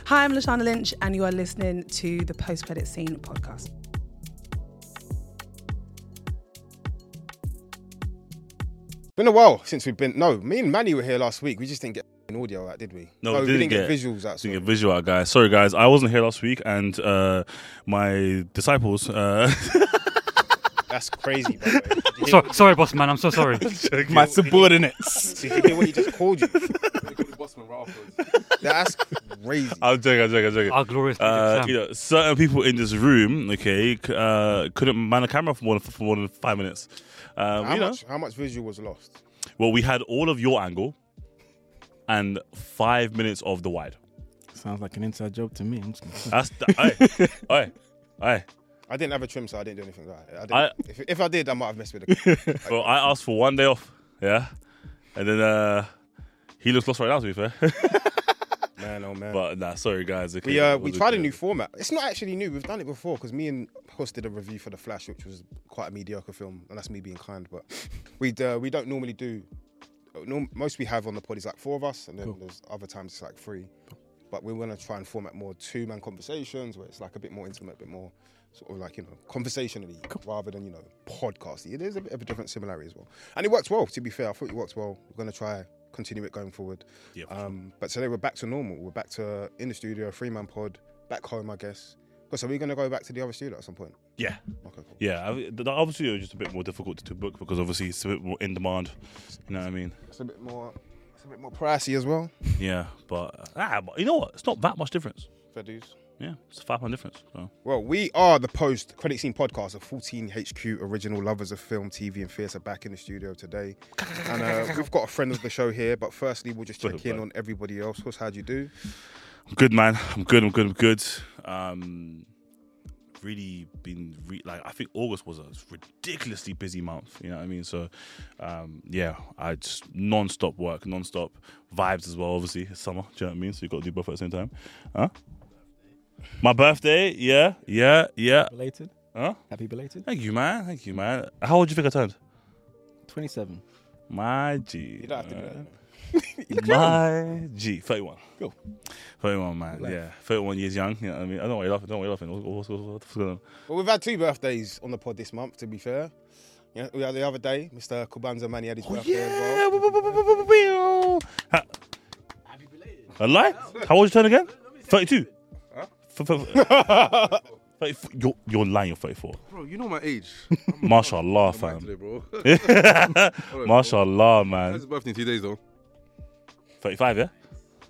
Hi, I'm Lashana Lynch, and you are listening to the Post Credit Scene podcast. Been a while since we've been. No, me and Manny were here last week. We just didn't get an audio out, did we? No, we didn't get visuals out. Didn't get visual out, guys. Sorry, guys. I wasn't here last week, and my disciples. That's crazy, by the way. Sorry, boss man. I'm so sorry. My subordinates. Did you hear what he just called you? That's crazy. I'm joking. Our glorious certain people in this room, okay, couldn't man a camera for more than 5 minutes. How much visual was lost? Well, we had all of your angle and 5 minutes of the wide. Sounds like an inside joke to me. That's Aye. I didn't have a trim, so I didn't do anything like that. If I did, I might have messed with it. Well, I asked for 1 day off, yeah, and then he looks lost right now, to be fair. Man, oh man. But nah, sorry guys. Okay, we tried a new format. It's not actually new. We've done it before because me and Puss did a review for The Flash, which was quite a mediocre film, and that's me being kind. But we don't normally do. Most we have on the pod is like 4 of us, and then there's other times it's like 3. But we want to try and format more 2-man conversations where it's like a bit more intimate, a bit more sort of like, conversationally rather than, podcasty. There's a bit of a different similarity as well. And it works well, to be fair. I thought it works well. We're going to try continue it going forward. Yep. But today we're back to normal. We're back to in the studio, 3-man pod, back home, I guess. So are we going to go back to the other studio at some point? Yeah. Okay, cool. Yeah, the other studio is just a bit more difficult to book because obviously it's a bit more in demand. You know what I mean? It's a bit more pricey as well. Yeah, but you know what? It's not that much difference. Fair dues. Yeah, it's a £5 difference. So. Well, we are the Post Credit Scene podcast, a 14HQ original lovers of film, TV and theatre back in the studio today. And we've got a friend of the show here, but firstly we'll just check in on everybody else. How'd you do? I'm good, man. I'm good. Really been I think August was a ridiculously busy month, you know what I mean? So I just non-stop work, non-stop vibes as well. Obviously it's summer, do you know what I mean? So you got to do both at the same time. My birthday, yeah. Belated? Huh? Happy belated? Thank you, man. How old do you think I turned? 27. My G. You don't have to do that. My G. 31. Go. 31, man. Yeah. 31 years young. You know what I mean? I don't want you laughing. What's going on? Well, we've had 2 birthdays on the pod this month, to be fair. Yeah, we had the other day, Mr. Kubanza Manny had his birthday as well. Happy belated. A lie? How old you turn again? 32. Huh? You're lying, you're 34. Bro, you know my age. Mashallah, fam. Today, bro. Mashallah, man. His birthday in 2 days, though. 35, yeah?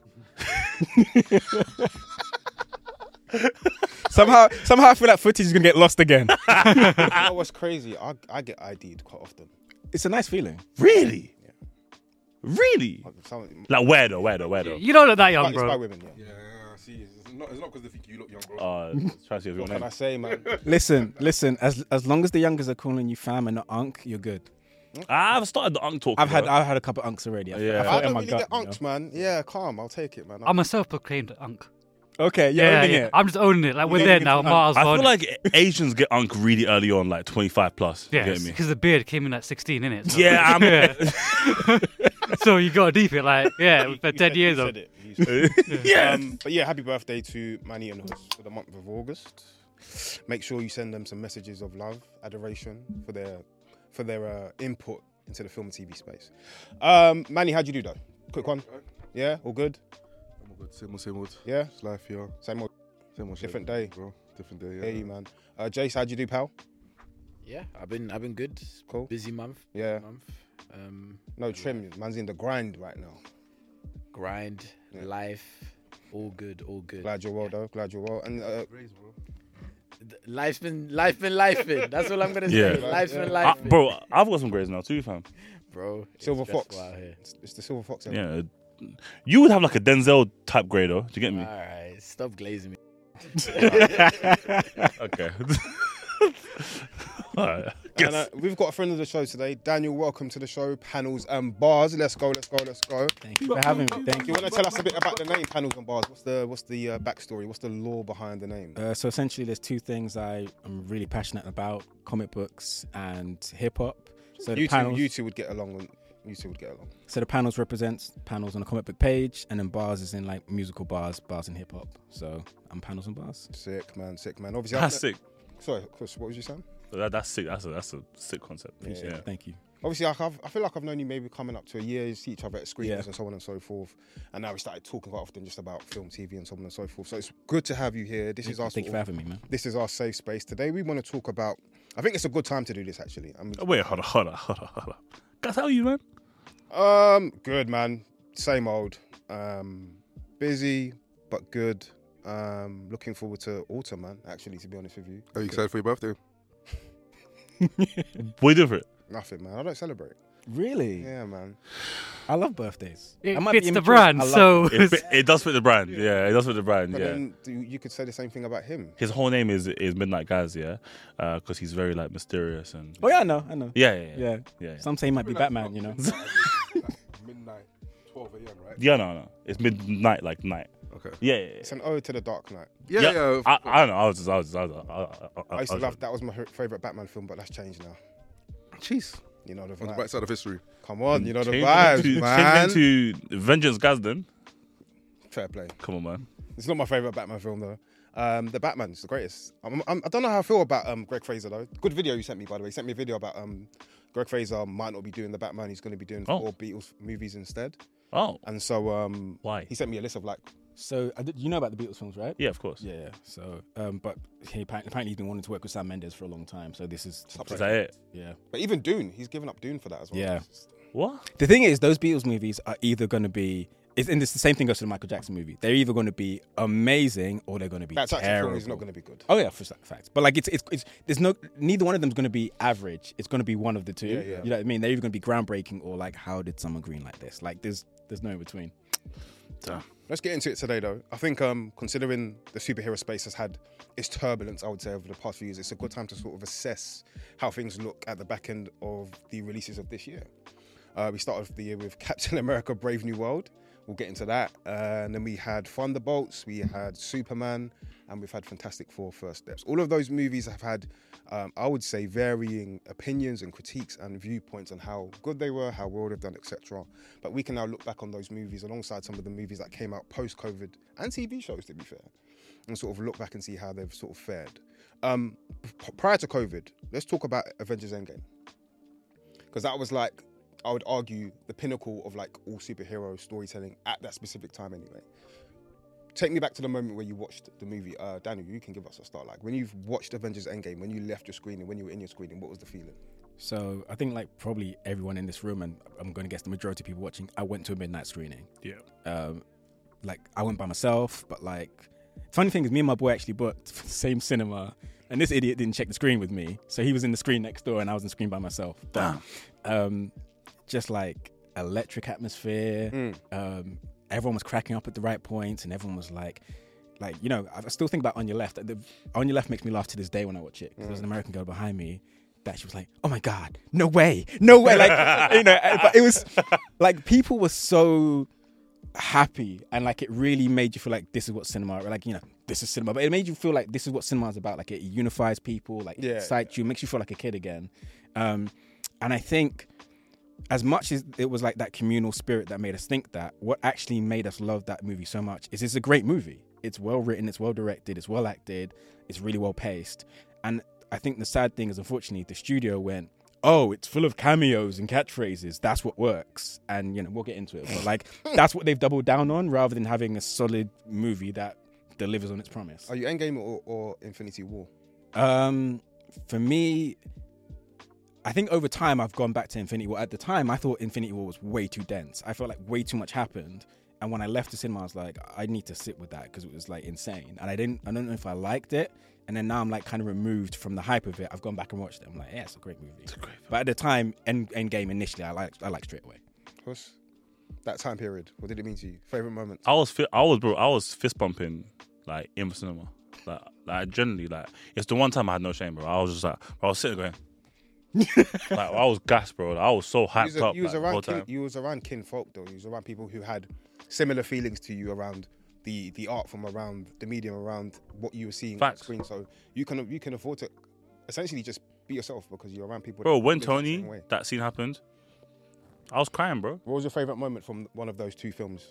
Somehow I feel like footage is going to get lost again. You know what's crazy? I get ID'd quite often. It's a nice feeling. Really? Really? Like where though? You don't look that young, It's by bro. women, yeah. Yeah, see, it's not because they think you look young, bro. Trying to see if What can I say, man? Listen. As long as the youngers are calling you fam and not unk, you're good. I've started the unk talk. I've had a couple of unks already. Yeah. felt I it in don't my really gut, get unks, man. Yeah, calm. I'll take it, man. I'm a self-proclaimed unk. Okay, you're owning it. I'm just owning it. Like we're there now. Might as I well. feel like Asians get unk really early on, like 25 plus. You get me? because the beard came in at 16, innit? So, Yeah, so you got to deep it, for 10 years of. yeah. But yeah, happy birthday to Manny and Hus for the month of August. Make sure you send them some messages of love, adoration for their input into the film and TV space. Manny, how'd you do though? Quick one. Yeah, all good. I'm all good. Same old. Yeah, It's life, yeah. same old. Shit, Different day. bro. Different day, yeah. Hey, man. Jace, how'd you do, pal? Yeah, I've been good. Cool. Busy month. Yeah. Month. No trim. Man's in the grind right now. Grind, Yeah. life, all good. Glad you're well, though. Glad you're well. And Raise, bro. Life's been life. That's all I'm gonna say. Yeah. Life's been life, Bro, I've got some grades now too, fam. bro. it's Silver stressful Fox. out here. It's the Silver Fox. Yeah. You would have like a Denzel type grade, though. Do you get me? All right, stop glazing me. Okay. All right. And, we've got a friend of the show today. Daniel, welcome to the show, Panels and Bars. Let's go. Thank you for having me. Thank Do you want to tell us a bit about the name, Panels and Bars? What's the backstory? What's the lore behind the name? So essentially, there's 2 things I am really passionate about: comic books and hip hop. So the panels, you two would get along You two would get along. So the panels represents panels on a comic book page, and then bars is in like musical bars in hip hop. So I'm panels and bars. Sick, man. Obviously, That's sick. Sorry, Chris, what was you saying? That's sick. That's a sick concept. Yeah. Thank you. Obviously, I feel like I've known you maybe coming up to a year. You see each other at screenings Yeah. and so on and so forth. And now we started talking quite often just about film, TV, and so on and so forth. So it's good to have you here. This is our Thank you for having me, man. This is our safe space. Today we want to talk about. I think it's a good time to do this actually. Oh, wait, hold on. Guys, how are you, man? Good man. Same old. Busy but good. Looking forward to autumn, man. Actually, to be honest with you. Are you excited for your birthday? Way different. Nothing, man. I don't celebrate. Really? Yeah, man. I love birthdays. It I might be fits the immature. brand, I love so It does fit the brand. Yeah, it does fit the brand. But Yeah. then you could say the same thing about him. His whole name is Midnight Gaz, yeah, because he's very like mysterious and. Oh yeah, I know. Yeah. Some say he might be Batman, you know. Midnight, 12 a.m., right? Yeah, no. It's midnight, like night. Okay. Yeah. It's an ode to the Dark Knight. Yeah. I don't know. I used to love that. Was my favorite Batman film, but that's changed now. Jeez. You know the On the vibe. bright side of history. Come on, you know the Change vibes, man. to Vengeance Gaz then. Fair play. Come on, man. It's not my favorite Batman film though. The Batman's the greatest. I don't know how I feel about Greg Fraser though. Good video you sent me, by the way. You sent me a video about Greg Fraser might not be doing the Batman. He's going to be doing 4 Beatles movies instead. Oh, And so why? he sent me a list of like. So you know about the Beatles films, right? Yeah, of course. Yeah. So, but he apparently he's been wanting to work with Sam Mendes for a long time. So this is Is that it? yeah. But even Dune, he's given up Dune for that as well. Yeah. What? The thing is, those Beatles movies are either going to be. And it's the same thing goes to the Michael Jackson movie. They're either going to be amazing or they're going to be That Jackson terrible. film is not going to be good. Oh yeah, for fact. But like it's there's no neither one of them is going to be average. It's going to be one of the two. Yeah. You know what I mean? They're either going to be groundbreaking or like how did someone green like this? Like there's no in between. Damn. Let's get into it today, though. I think considering the superhero space has had its turbulence, I would say, over the past few years, it's a good time to sort of assess how things look at the back end of the releases of this year. We started off the year with Captain America: Brave New World. We'll get into that. And then we had Thunderbolts, we had Superman, and we've had Fantastic Four: First Steps. All of those movies have had, I would say, varying opinions and critiques and viewpoints on how good they were, how well they've done, etc. But we can now look back on those movies alongside some of the movies that came out post-COVID and TV shows, to be fair, and sort of look back and see how they've sort of fared. Prior to COVID, let's talk about Avengers Endgame. Because that was like, I would argue, the pinnacle of like all superhero storytelling at that specific time anyway. Take me back to the moment where you watched the movie. Daniel, you can give us a start. Like when you've watched Avengers Endgame, when you left your screening, when you were in your screening, what was the feeling? So I think like probably everyone in this room, and I'm going to guess the majority of people watching, I went to a midnight screening. Yeah. Like I went by myself, but like funny thing is me and my boy actually booked for the same cinema, and this idiot didn't check the screen with me, so he was in the screen next door and I was in the screen by myself. But just like electric atmosphere. Everyone was cracking up at the right points, and everyone was like, you know, I still think about On Your Left. On Your Left makes me laugh to this day when I watch it. Because there's an American girl behind me that she was like, "Oh my God, no way!" Like, you know, but it was like people were so happy, and like it really made you feel like this is what cinema, like, you know, this is cinema. But it made you feel like this is what cinema is about. Like it unifies people, like excites you, makes you feel like a kid again. And I think, as much as it was like that communal spirit that made us think that, what actually made us love that movie so much is it's a great movie. It's well written, it's well directed, it's well acted, it's really well paced. And I think the sad thing is, unfortunately, the studio went, oh, it's full of cameos and catchphrases, that's what works. And, you know, we'll get into it. But like, that's what they've doubled down on rather than having a solid movie that delivers on its promise. Are you Endgame or Infinity War? For me, I think over time I've gone back to Infinity War. At the time, I thought Infinity War was way too dense. I felt like way too much happened. And when I left the cinema, I was like, I need to sit with that because it was like insane. And I don't know if I liked it. And then now I'm like kind of removed from the hype of it. I've gone back and watched it. I'm like, yeah, it's a great movie. It's a great film. But at the time, Endgame initially, I liked straight away. Plus, that time period, what did it mean to you? Favorite moment? I was fist bumping like in the cinema. Like generally, like it's the one time I had no shame, bro. I was just like, I was sitting going, like I was gassed, bro. I was so hyped up. You was like, the whole around time. you was around kinfolk though. You was around people who had similar feelings to you around the art from around the medium, around what you were seeing on Facts. the screen. So you can afford to essentially just be yourself because you're around people. Bro, that when live the same Tony, way. that scene happened, I was crying, bro. What was your favorite moment from one of those two films?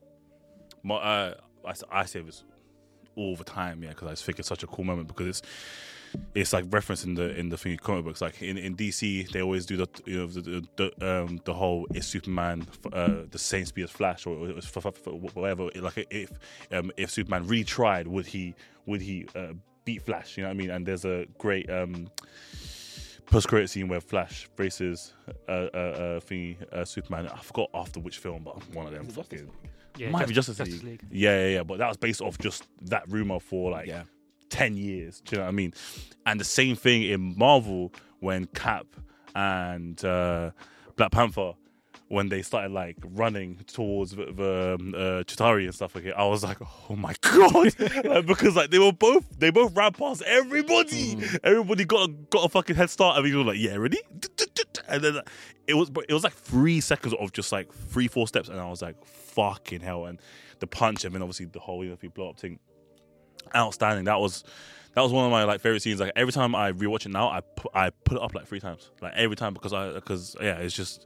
I say this all the time, yeah, because I just think it's such a cool moment because it's like referenced in the thing comic books. Like in DC, they always do the whole is Superman the same speed as Flash or whatever. Like if Superman retried, would he beat Flash? You know what I mean? And there's a great post-credit scene where Flash faces Superman. I forgot after which film, but one of them fucking. Yeah, Might be Justice Justice League. League. Yeah. But that was based off just that rumor for like 10 years. Do you know what I mean? And the same thing in Marvel when Cap and Black Panther, when they started like running towards the Chitauri and stuff like it, I was like, oh my god, like, because like they both ran past everybody. Everybody got a fucking head start. I mean, you were like, yeah, ready? And then it was like 3 seconds of just like 3-4 steps, and I was like, fucking hell. And the punch, and then obviously the whole blow up thing, outstanding. That was one of my like favorite scenes. Like every time I rewatch it now, I put it up like 3 times, like every time because it's just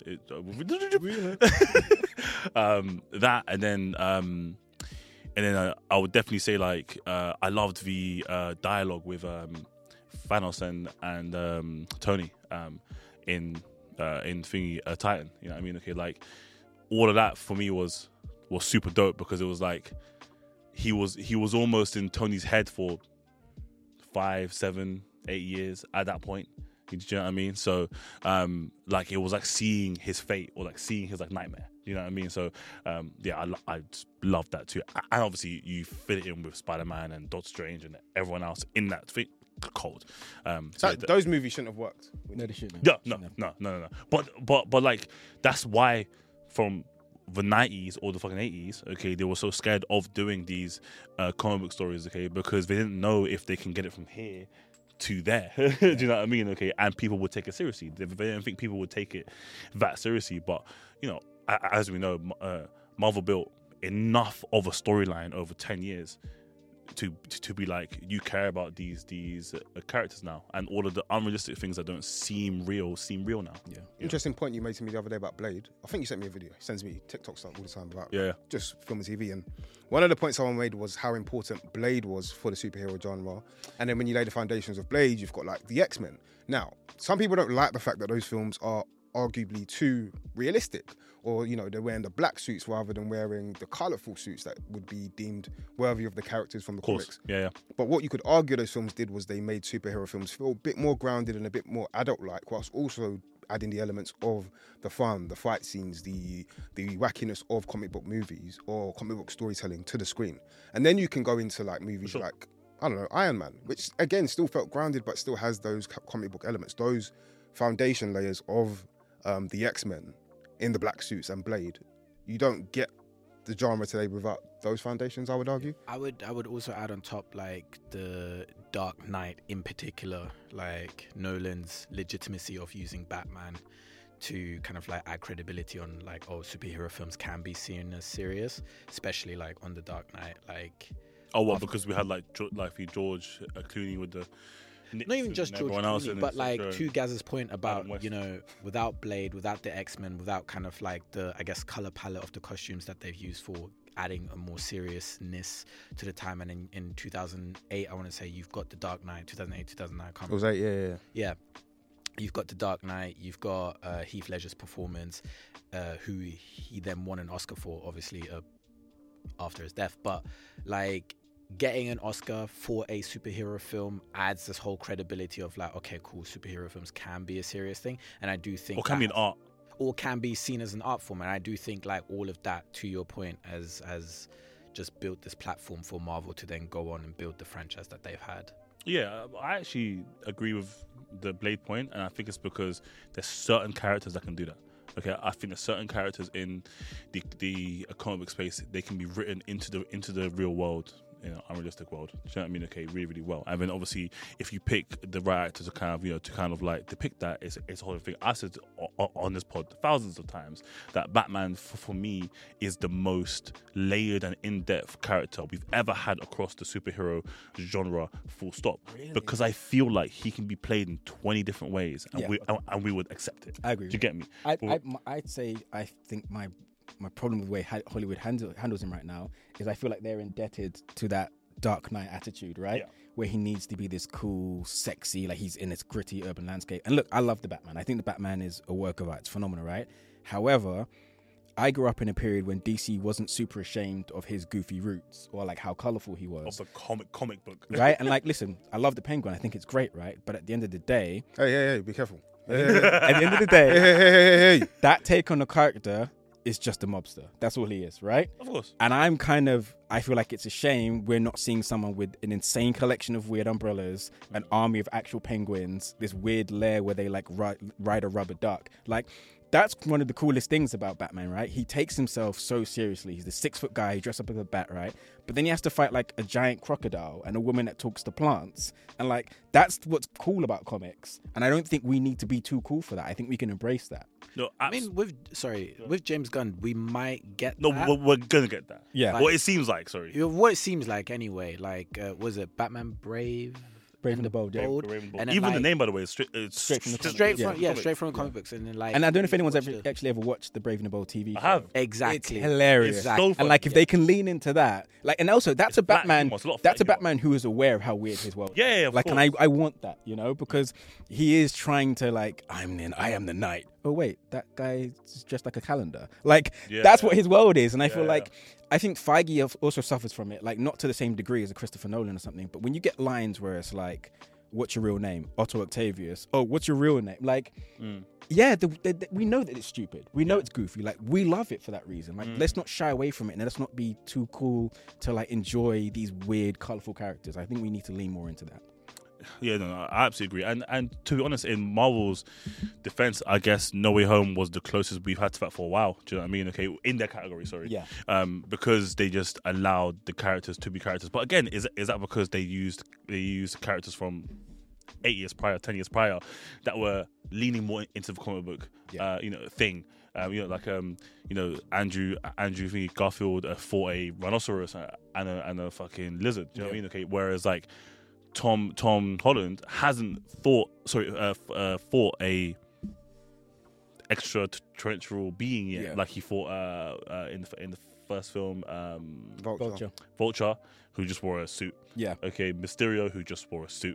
that, and then I would definitely say like I loved the dialogue with Thanos and Tony in thingy Titan. You know what I mean? Okay, like all of that for me was super dope because it was like he was almost in Tony's head for 5, 7, 8 years at that point. Do you know what I mean? So, like it was like seeing his fate or like seeing his like nightmare. You know what I mean? So, I just loved that too. And obviously, you fit it in with Spider-Man and Doctor Strange and everyone else in that thing. Cold. Those movies shouldn't have worked. No, they shouldn't. No. But like that's why from the 90s or the fucking 80s, okay, they were so scared of doing these comic book stories, okay, because they didn't know if they can get it from here to there. Do you know what I mean? Okay, and people would take it seriously. They didn't think people would take it that seriously, but you know, as we know, Marvel built enough of a storyline over 10 years to be like, you care about these characters now, and all of the unrealistic things that don't seem real now. Yeah. Interesting point you made to me the other day about Blade. I think you sent me a video. He sends me TikTok stuff all the time about just film and TV. And one of the points someone made was how important Blade was for the superhero genre. And then when you lay the foundations of Blade, you've got like the X-Men. Now, some people don't like the fact that those films are arguably too realistic, or you know, they're wearing the black suits rather than wearing the colourful suits that would be deemed worthy of the characters from the comics. Yeah. But what you could argue those films did was they made superhero films feel a bit more grounded and a bit more adult-like, whilst also adding the elements of the fun, the fight scenes, the wackiness of comic book movies or comic book storytelling to the screen. And then you can go into like movies like, I don't know, Iron Man, which again still felt grounded but still has those comic book elements, those foundation layers of the X-Men in the black suits and Blade. You don't get the genre today without those foundations, I would argue. I would also add on top like the Dark Knight in particular, like Nolan's legitimacy of using Batman to kind of like add credibility on like, oh, superhero films can be seen as serious, especially like on the Dark Knight, like. Oh, what? Because we had like George Clooney with the. Not even just George Clooney, but like to Gaz's point about, you know, without Blade, without the X-Men, without kind of like the, I guess, color palette of the costumes that they've used for adding a more seriousness to the time. And in 2008, I want to say you've got the Dark Knight, 2008, 2009. It was 8, yeah. You've got the Dark Knight, you've got Heath Ledger's performance, who he then won an Oscar for, obviously, after his death. But like, getting an Oscar for a superhero film adds this whole credibility of like, okay, cool, superhero films can be a serious thing. And I do think, or can be an art, or can be seen as an art form. And I do think like all of that, to your point, has just built this platform for Marvel to then go on and build the franchise that they've had. Yeah, I actually agree with the Blade point, and I think it's because there's certain characters that can do that. Okay, I think there's certain characters in the comic book space, they can be written into the real world in an unrealistic world. Do you know what I mean? Okay, really, really well. And then obviously, if you pick the right actor to kind of like depict that, it's a whole thing. I said on this pod thousands of times that Batman for me is the most layered and in-depth character we've ever had across the superhero genre. Full stop. Really? Because I feel like he can be played in 20 different ways, and we would accept it. I agree. Do you get me? I'd say I think my problem with the way Hollywood handles him right now is I feel like they're indebted to that Dark Knight attitude, right? Yeah. Where he needs to be this cool, sexy, like he's in this gritty urban landscape. And look, I love the Batman. I think the Batman is a work of art. It's phenomenal, right? However, I grew up in a period when DC wasn't super ashamed of his goofy roots or like how colorful he was. Of the comic book. Right? And like, listen, I love the Penguin. I think it's great, right? But at the end of the day, Hey, be careful. at the end of the day, Hey. that take on the character is just a mobster. That's all he is, right? Of course. And I feel like it's a shame we're not seeing someone with an insane collection of weird umbrellas, an army of actual penguins, this weird lair where they like ride a rubber duck. Like, that's one of the coolest things about Batman, right? He takes himself so seriously. He's the 6-foot guy, he dressed up as a bat, right? But then he has to fight like a giant crocodile and a woman that talks to plants. And like, that's what's cool about comics. And I don't think we need to be too cool for that. I think we can embrace that. No, I mean, with James Gunn, we might get no, that. we're gonna get that. Yeah. What it seems like. Sorry. What it seems like anyway. Like, was it Batman Brave? Brave and the Bold, yeah. Bold? And And then, even the like, name, by the way, is straight from the straight from comic. straight from the comic books, and then like. And I don't know if anyone's watched ever it. actually ever watched the Brave and the Bold TV show. I have. Exactly. It's hilarious. It's so And like, if they can lean into that, like, and also that's It's a black Batman. humor, it's a lot of That's a black humor. Batman who is aware of how weird his world is. Yeah, of like, course. and I want that, you know, because he is trying to like, I am the knight. Oh wait, that guy is just like a calendar. Like, Yeah, that's yeah. what his world is, and I feel Yeah, like. I think Feige also suffers from it, like not to the same degree as a Christopher Nolan or something, but when you get lines where it's like, what's your real name? Otto Octavius. Oh, what's your real name? Like, yeah, we know that it's stupid. We know it's goofy. Like, we love it for that reason. Like, let's not shy away from it, and let's not be too cool to like enjoy these weird, colorful characters. I think we need to lean more into that. Yeah, no, I absolutely agree. And to be honest, in Marvel's defense, I guess No Way Home was the closest we've had to that for a while. Do you know what I mean? Okay, in their category, sorry. Yeah. Because they just allowed the characters to be characters. But again, is that because they used characters from 8 years prior, 10 years prior, that were leaning more into the comic book, thing. Andrew Garfield fought a rhinoceros and a fucking lizard. Do you know what I mean? Okay, whereas like Tom Holland hasn't fought a extraterrestrial being yet, like he fought in the first film, Vulture, who just wore a suit. Yeah. Okay, Mysterio, who just wore a suit.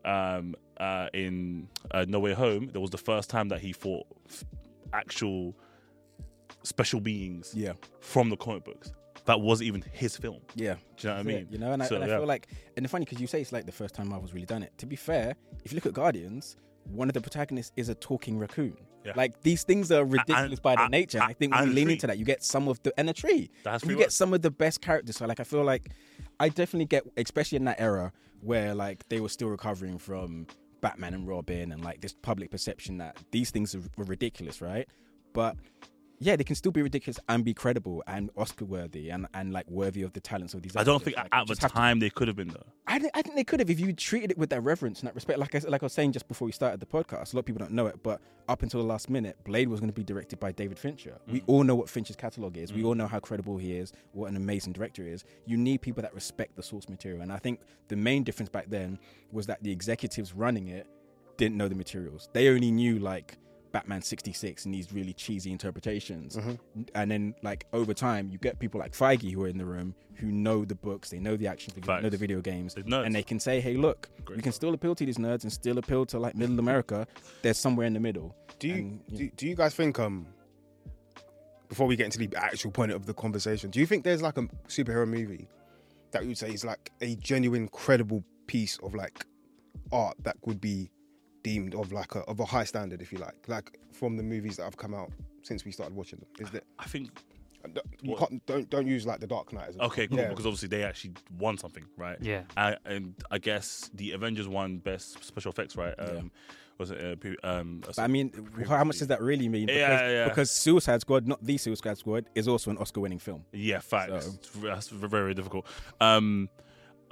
In No Way Home, there was the first time that he fought actual special beings from the comic books. That wasn't even his film. Yeah. Do you know what I mean? You know, and I feel like, and it's funny because you say it's like the first time Marvel's really done it. To be fair, if you look at Guardians, one of the protagonists is a talking raccoon. Yeah. Like, these things are ridiculous by their nature. And I think when you lean into that, you get some of the, and a tree. You get some of the best characters. So like, I feel like I definitely get, especially in that era where like they were still recovering from Batman and Robin and like this public perception that these things were ridiculous, right? But yeah, they can still be ridiculous and be credible and Oscar worthy and like worthy of the talents of these actors. I don't think like, at the time they could have been though. I think they could have if you treated it with that reverence and that respect. Like I was saying just before we started the podcast, a lot of people don't know it, but up until the last minute, Blade was going to be directed by David Fincher. We all know what Fincher's catalogue is. We all know how credible he is, what an amazing director he is. You need people that respect the source material. And I think the main difference back then was that the executives running it didn't know the materials. They only knew like Batman 66 and these really cheesy interpretations. And then like over time you get people like Feige who are in the room who know the books, they know the action figures, know the video games, and they can say, hey look, we can still appeal to these nerds and still appeal to like middle America. There's somewhere in the middle. Do you guys think before we get into the actual point of the conversation, do you think there's like a superhero movie that you would say is like a genuine credible piece of like art that would be deemed of like of a high standard, if you like from the movies that have come out since we started watching them? Is that I think you don't use like the Dark Knight as okay, cool, because obviously they actually won something, right? Yeah. And I guess the Avengers won best special effects, right? Was it? But I mean, how much does that really mean? Because Suicide Squad, not the Suicide Squad, is also an Oscar-winning film. Yeah, facts. So. That's very difficult.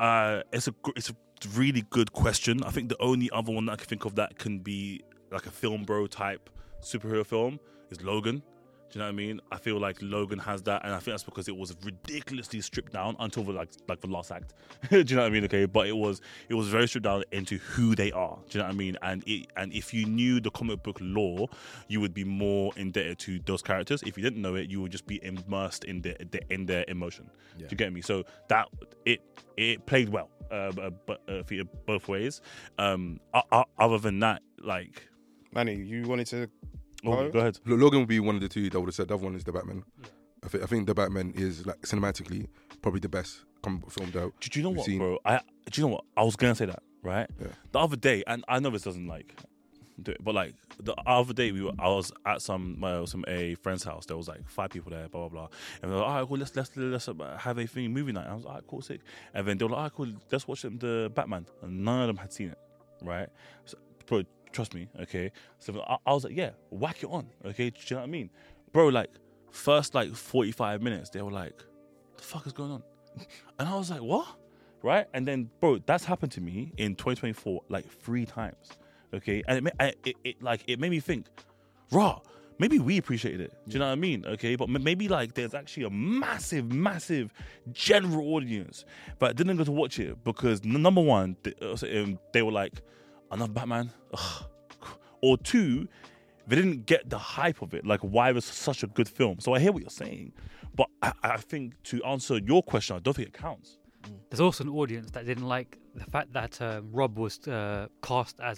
It's a really good question. I think the only other one that I can think of that can be like a film bro type superhero film is Logan. Do you know what I mean? I feel like Logan has that, and I think that's because it was ridiculously stripped down until the the last act. Do you know what I mean? Okay, but it was very stripped down into who they are. Do you know what I mean? And if you knew the comic book lore, you would be more indebted to those characters. If you didn't know it, you would just be immersed in their emotion. Yeah. Do you get me? So that it played well, but for both ways. Other than that, like, Manny, you wanted to. go ahead. Logan would be one of the two that would have said. The other one is the Batman. I think the Batman is like cinematically probably the best comic book film out. Do you know we've what, seen. bro? Do you know what? I was gonna say that, right? Yeah. The other day, and I know this doesn't like do it, but like the other day I was at a friend's house. There was like 5 people there, blah blah blah, and they were like, all right, cool, let's have a thing movie night. I was like, all right, cool, sick. And then they were like, all right, cool, let's watch the Batman. And none of them had seen it, right? So, bro, trust me, okay. So I was like, yeah, whack it on, okay. Do you know what I mean, bro? Like first like 45 minutes, they were like, the fuck is going on? And I was like, what? Right? And then, bro, that's happened to me in 2024 like 3 times, okay. And it made me think, raw. Maybe we appreciated it. Do you know what I mean? Okay, but maybe like there's actually a massive general audience, but didn't go to watch it because number one, they were like, another Batman, ugh. Or 2, they didn't get the hype of it, like why it was such a good film. So I hear what you're saying, but I think to answer your question, I don't think it counts. There's also an audience that didn't like the fact that Rob was cast as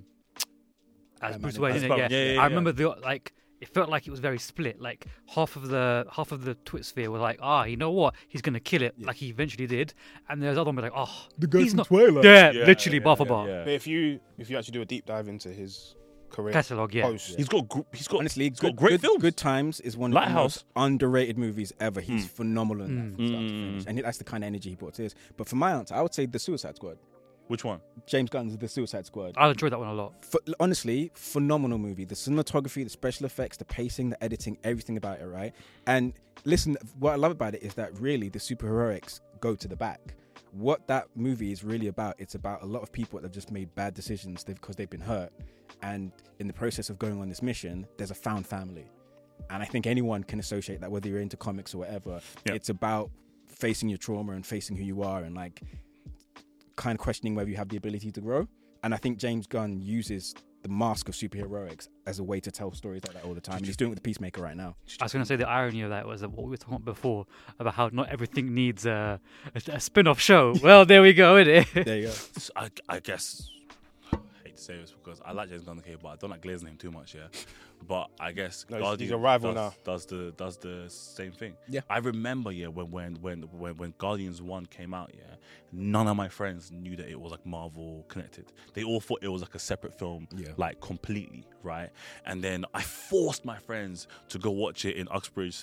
Bruce Wayne. As Innit? Batman. Yeah. I remember it felt like it was very split. Like half of the Twitsphere were like, you know what, he's gonna kill it, like he eventually did, and there's other one like, The guy he's from not. Twilight. Yeah, Yeah, literally yeah, bar for yeah, bar. yeah. But if you actually do a deep dive into his career Catalogue, yeah. post, He's got Honestly, he's got great films. Good Times is one of the Lighthouse. most underrated movies ever. He's phenomenal in that from start to finish. And that's the kind of energy he brought to this. But for my answer, I would say The Suicide Squad. Which one? James Gunn's The Suicide Squad. I enjoyed that one a lot. Honestly, phenomenal movie. The cinematography, the special effects, the pacing, the editing, everything about it, right? And listen, what I love about it is that really the superheroics go to the back. What that movie is really about, it's about a lot of people that have just made bad decisions because they've been hurt. And in the process of going on this mission, there's a found family. And I think anyone can associate that, whether you're into comics or whatever. Yeah. It's about facing your trauma and facing who you are and like kind of questioning whether you have the ability to grow. And I think James Gunn uses the mask of superheroics as a way to tell stories like that all the time. And he's doing it with The Peacemaker right now. I was going to say the irony of that was that what we were talking about before about how not everything needs a spin-off show. Well, there we go, innit? There you go. I guess I hate to say this because I like James Gunn, okay, but I don't like glazing him too much, yeah. But I guess No, he's Guardians a rival now. does the same thing. Yeah. I remember, yeah, when Guardians 1 came out, yeah, none of my friends knew that it was like Marvel connected. They all thought it was like a separate film, like completely, right? And then I forced my friends to go watch it in Uxbridge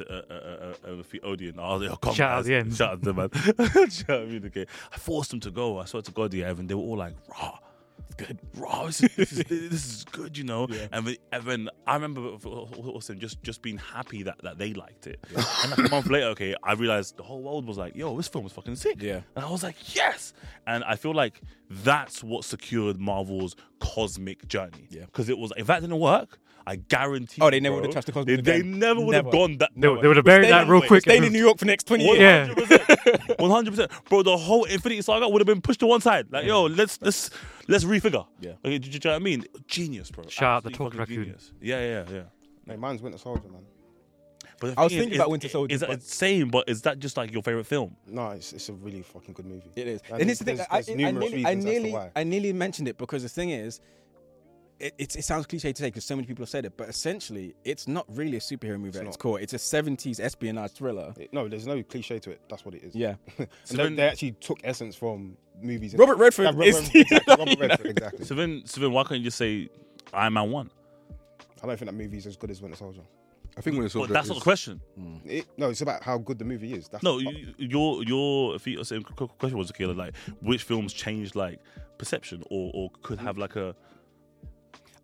for Odeon. I was like, oh, come Shout out guys. the end. Shout out to them, man. Do you know what I mean? Okay. I forced them to go. I swear to God, yeah, and they were all like, raw. Good, raw. This is good, you know. Yeah. And then I remember also just being happy that they liked it. Yeah. And like a month later, okay, I realized the whole world was like, "Yo, this film was fucking sick." Yeah. And I was like, "Yes!" And I feel like that's what secured Marvel's cosmic journey. Yeah. Because it was, if that didn't work, I guarantee. Oh, they never would have touched the cosmic They again. never would have Never. gone that. They would have buried that real quick. Stayed in New York for the next 20 years. Yeah. 100%. Bro, the whole Infinity Saga would have been pushed to one side. Like, yo, let's refigure. Yeah. Okay, do you know what I mean? Genius, bro. Shout out the Absolutely Talking fucking Raccoon. genius. Yeah. No, mine's Winter Soldier, man. But the I was thing thinking about Winter Soldier, Is that but- same? But is that just like your favorite film? No, it's a really fucking good movie. It is. And And it's the thing, there's numerous reasons as to why. I nearly mentioned it because the thing is, it sounds cliche to say because so many people have said it, but essentially, it's not really a superhero movie at its not. core. It's a 70s espionage thriller. No, there's no cliche to it. That's what it is. Yeah. And So they, then- they actually took essence from movies. Robert Redford Yeah, is- Robert Redford, exactly. So then, why can't you just say Iron Man 1? I don't think that movie's as good as Winter Soldier. I think when it's all But that's not the question. No, it's about how good the movie is. That's No, your same question was, okay, like which films changed like perception or could have like a.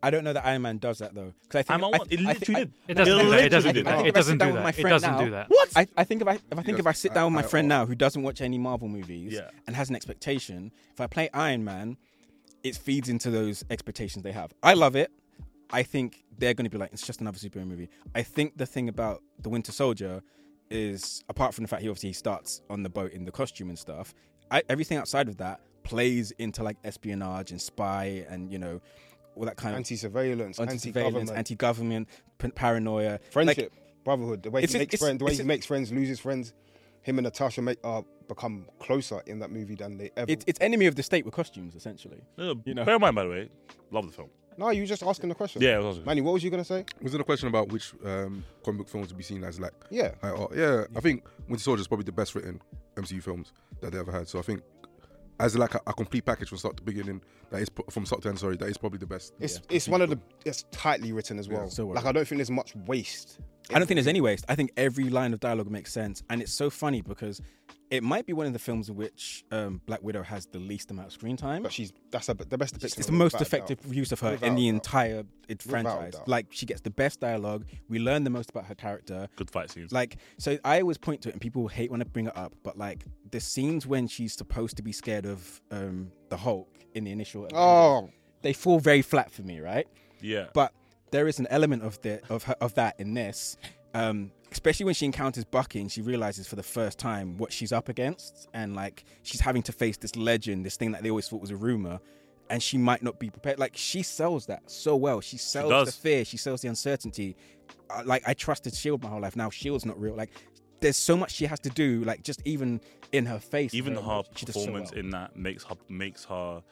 I don't know that Iron Man does that though. Because I think Iron Man I- 1, it I literally think- did. It doesn't do that. It doesn't literally do did. that. I It think if I doesn't sit do down with that. my It friend doesn't now- do that. What? I think if I sit down with my friend now who doesn't watch any Marvel movies Yeah. and has an expectation, if I play Iron Man, it feeds into those expectations they have. I love it. I think they're going to be like, it's just another superhero movie. I think the thing about the Winter Soldier is, apart from the fact he obviously starts on the boat in the costume and stuff, everything outside of that plays into like espionage and spy and, you know, all that kind of Anti-surveillance, anti-surveillance, anti-government, anti-government, paranoia. friendship, brotherhood. The way It's- he makes it's- friends, the way it's- he makes friends, loses friends. Him and Natasha become closer in that movie than they ever. It's enemy of the state with costumes, essentially. No, You know. Bear in mind, by the way, love the film. No, you were just asking the question. Yeah, it was. Manny, what was you gonna say? Was it a question about which comic book films would be seen as like Yeah. high art? Yeah, I think Winter Soldier is probably the best written MCU films that they ever had. So I think as like a complete package from start to beginning, that is from start to end. Sorry, that is probably the best. It's one of the. It's tightly written as well. so well. Like I don't think there's much waste. I don't think there's any waste. I think every line of dialogue makes sense, and it's so funny because it might be one of the films in which Black Widow has the least amount of screen time. But that's the best depiction. It's of the it, most without a effective doubt. use of her Without in the a doubt. entire Without a franchise. doubt. Like she gets the best dialogue. We learn the most about her character. Good fight scenes. Like, so I always point to it, and people hate when I bring it up. But like the scenes when she's supposed to be scared of the Hulk in the initial, Oh, they fall very flat for me, right? Yeah. But there is an element of that in this, especially when she encounters Bucky and she realizes for the first time what she's up against, and like she's having to face this legend, this thing that they always thought was a rumor, and she might not be prepared. Like she sells that so well. She sells the does. fear. She sells the uncertainty. Like I trusted Shield my whole life. Now Shield's not real. Like there's so much she has to do. Like just even in her face, Even her she does so performance well. in that makes her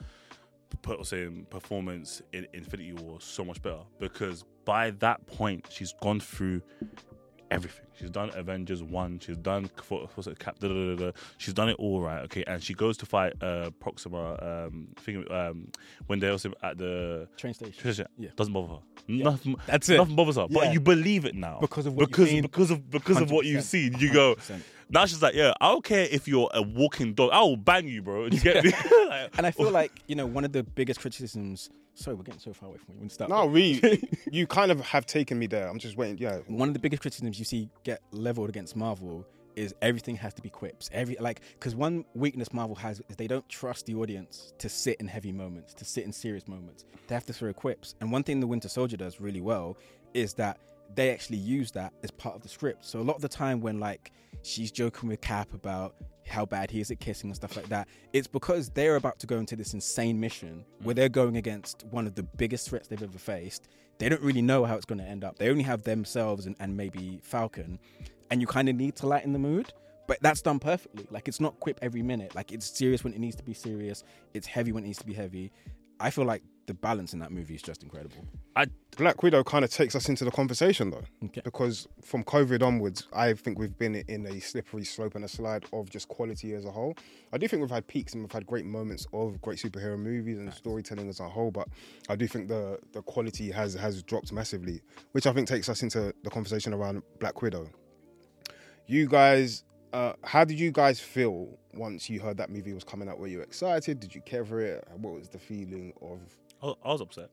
performance in Infinity War so much better, because by that point she's gone through everything. She's done Avengers 1, she's done Cap, she's done it all, right? Okay, and she goes to fight Proxima when they're also at the Train station. Yeah. Doesn't bother her. Nothing, That's it. Nothing bothers her. But Yeah. you believe it now Because of what you've seen. because of what you've 100%. seen. You go. 100%. Now she's like, yeah, I don't care if you're a walking dog. I will bang you, bro. You get me? Like, And I feel like, you know, one of the biggest criticisms. Sorry, we're getting so far away from you. We'll start. no, you kind of have taken me there. I'm just waiting. Yeah, One of the biggest criticisms you see get leveled against Marvel is everything has to be quips. Because one weakness Marvel has is they don't trust the audience to sit in heavy moments, to sit in serious moments. They have to throw quips. And one thing the Winter Soldier does really well is that they actually use that as part of the script. So a lot of the time when like she's joking with Cap about how bad he is at kissing and stuff like that, it's because they're about to go into this insane mission where they're going against one of the biggest threats they've ever faced. They don't really know how it's going to end up. They only have themselves and maybe Falcon, and you kind of need to lighten the mood. But that's done perfectly. Like it's not quip every minute. Like it's serious when it needs to be serious. It's heavy when it needs to be heavy. I feel like the balance in that movie is just incredible. Black Widow kind of takes us into the conversation though, Okay. because from COVID onwards, I think we've been in a slippery slope and a slide of just quality as a whole. I do think we've had peaks and we've had great moments of great superhero movies and storytelling as a whole, but I do think the quality has dropped massively, which I think takes us into the conversation around Black Widow. You guys, how did you guys feel once you heard that movie was coming out? Were you excited? Did you care for it? What was the feeling of? I was upset.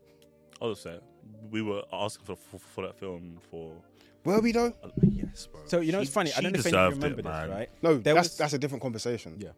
We were asking for that film for. Were we though? Yes, bro. So you know, it's funny. I don't know if you deserved remember it, this, man. right? No, There that's was- a different conversation. Yeah.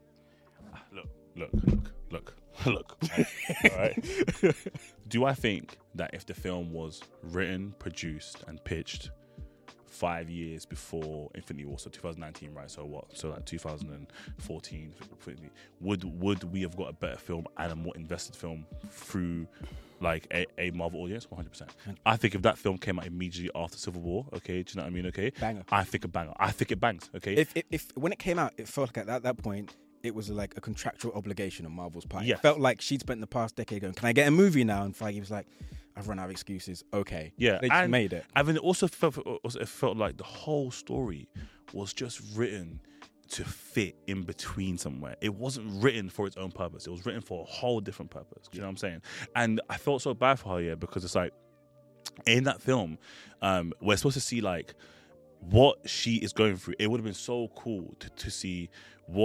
Look. All right. Do I think that if the film was written, produced, and pitched 5 years before Infinity War, so 2019, right? So what? So like 2014, would we have got a better film and a more invested film through like a Marvel audience? 100%. I think if that film came out immediately after Civil War, okay, do you know what I mean? Okay, Banger. I think a banger. I think it bangs. Okay, If when it came out, it felt like at that point it was like a contractual obligation on Marvel's part. Yes. It felt like she'd spent the past decade going, "Can I get a movie now?" And Feige was like, "I've run out of excuses." Okay, yeah, they just and made it. And then it also felt like the whole story was just written to fit in between somewhere. It wasn't written for its own purpose. It was written for a whole different purpose. Do you know what I'm saying? And I felt so bad for her, yeah, because it's like in that film, we're supposed to see like what she is going through. It would have been so cool to see what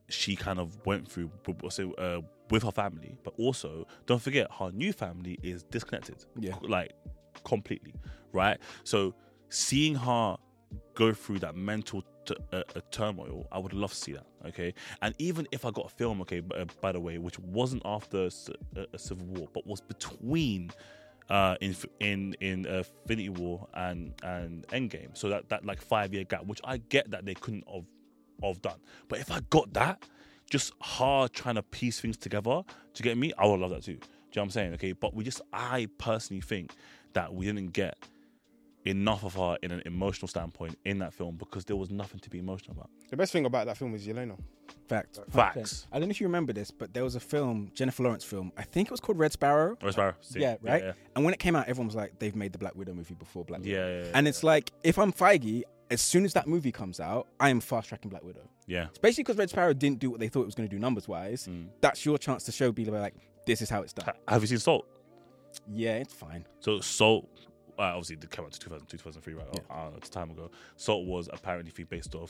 she kind of went through with her family, but also don't forget her new family is disconnected, like completely, right? So seeing her go through that mental turmoil, I would love to see that. Okay, and even if I got a film, okay, by the way, which wasn't after a civil war, but was between in Infinity War and Endgame, so that like 5-year gap, which I get that they couldn't have done, but if I got that, just hard trying to piece things together, to get me, I would love that too. Do you know what I'm saying? Okay, but I personally think that we didn't get enough of her in an emotional standpoint in that film, because there was nothing to be emotional about. The best thing about that film is Yelena. Facts. Facts. I don't know if you remember this, but there was a film, Jennifer Lawrence film, I think it was called Red Sparrow. Red Sparrow. Yeah, right? Yeah. And when it came out, everyone was like, they've made the Black Widow movie before Black Widow. Yeah. And it's like, if I'm Feige, as soon as that movie comes out, I am fast-tracking Black Widow. Yeah. Especially because Red Sparrow didn't do what they thought it was going to do numbers-wise. That's your chance to show people like, this is how it's done. Have you seen Salt? Yeah, it's fine. So Salt, obviously it came out to 2003, right? Yeah. It's time ago. Salt was apparently based off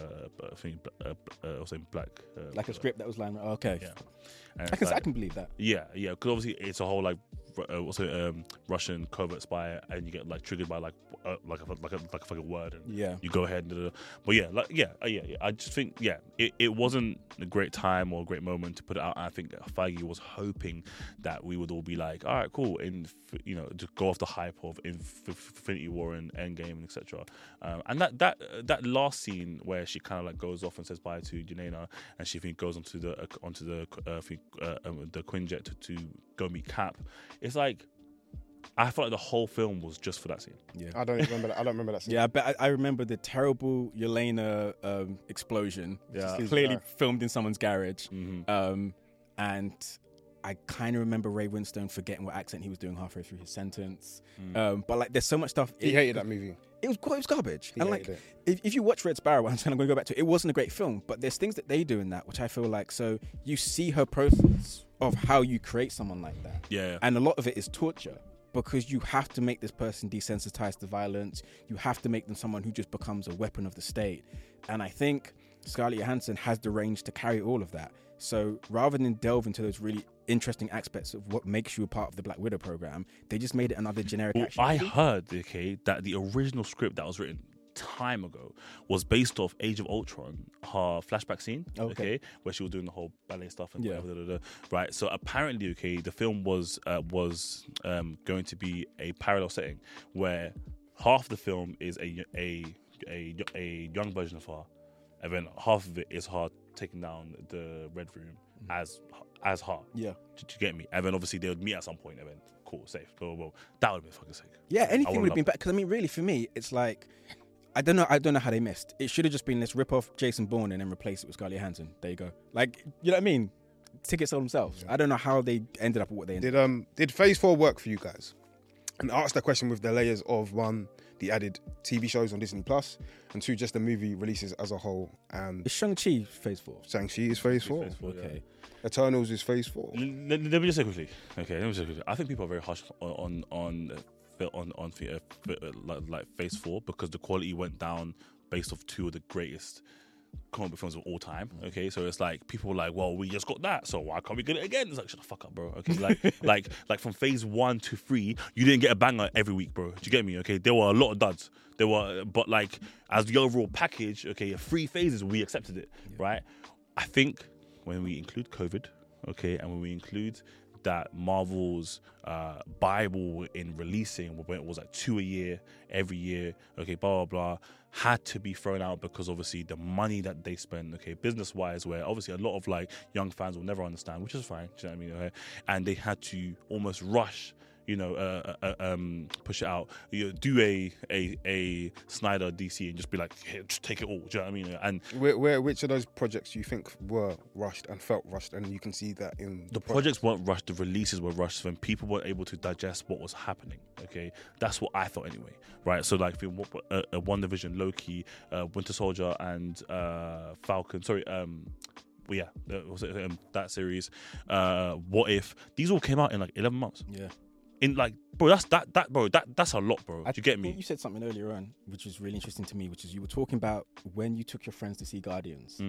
like a script that was lying. Okay. Yeah. I can believe that. Yeah. Because obviously it's a whole like Russian covert spy, and you get like triggered by like a fucking word, and you go ahead. But yeah. I just think it wasn't a great time or a great moment to put it out. I think Feige was hoping that we would all be like, all right, cool, and to go off the hype of Infinity War and Endgame and etc. And that last scene where she kind of like goes off and says bye to Yelena, and she goes onto the Quinjet to go meet Cap. It's like, I felt like the whole film was just for that scene. Yeah, I don't remember that scene. Yeah, but I remember the terrible Yelena explosion. Yeah, clearly filmed in someone's garage. Mm-hmm. And I kind of remember Ray Winstone forgetting what accent he was doing halfway through his sentence. But like, there's so much stuff. He hated that movie. It was garbage. He and like, hated it. if you watch Red Sparrow, I'm going to go back to it. It wasn't a great film, but there's things that they do in that which I feel like. So you see her process of how you create someone like that. Yeah. And a lot of it is torture, because you have to make this person desensitized to violence. You have to make them someone who just becomes a weapon of the state. And I think Scarlett Johansson has the range to carry all of that. So rather than delve into those really interesting aspects of what makes you a part of the Black Widow program, they just made it another generic action. I heard, that the original script that was written time ago was based off Age of Ultron, her flashback scene, where she was doing the whole ballet stuff and whatever, right? So apparently, the film was going to be a parallel setting where half the film is a young version of her, and then half of it is her taking down the Red Room as her. Yeah, to get me, and then obviously they would meet at some point, and then cool, safe, well, that would have been fucking sick. Yeah, anything would have been better. Because I mean, really, for me, it's like, I don't know how they missed. It should have just been, let's rip off Jason Bourne and then replace it with Scarlett Johansson. There you go. Like, you know what I mean? Tickets sold themselves. Yeah. I don't know how they ended up with what they ended up. Did Phase 4 work for you guys? And I asked that question with the layers of, one, the added TV shows on Disney Plus, and two, just the movie releases as a whole. And is Shang-Chi Phase 4? Shang-Chi is Phase 4. Okay. Yeah. Eternals is Phase 4. Let me just say quickly. I think people are very harsh on Phase 4 because the quality went down based off two of the greatest comic book films of all time. Okay, so it's like people were like, well, we just got that, so why can't we get it again? It's like, shut the fuck up, bro. Okay, like from Phase 1 to 3, you didn't get a banger every week, bro. Do you get me? Okay, there were a lot of duds. But like as the overall package, okay, 3 phases, we accepted it, right? I think when we include COVID, okay, and when we include that Marvel's Bible in releasing, when it was like 2 a year, every year, okay, blah, blah, blah, had to be thrown out because obviously the money that they spend, okay, business-wise, where obviously a lot of like young fans will never understand, which is fine, do you know what I mean? Okay? And they had to almost rush, push it out. Do a Snyder DC and just be like, hey, just take it all. Do you know what I mean? And which of those projects do you think were rushed and felt rushed? And you can see that in the projects weren't rushed. The releases were rushed when people weren't able to digest what was happening. Okay, that's what I thought anyway. Right. So like, WandaVision, Loki, Winter Soldier, and Falcon. Sorry. That series. What If? These all came out in like 11 months. Yeah. In like, bro, that's a lot, bro. Do you get me? You said something earlier on, which is really interesting to me, which is you were talking about when you took your friends to see Guardians.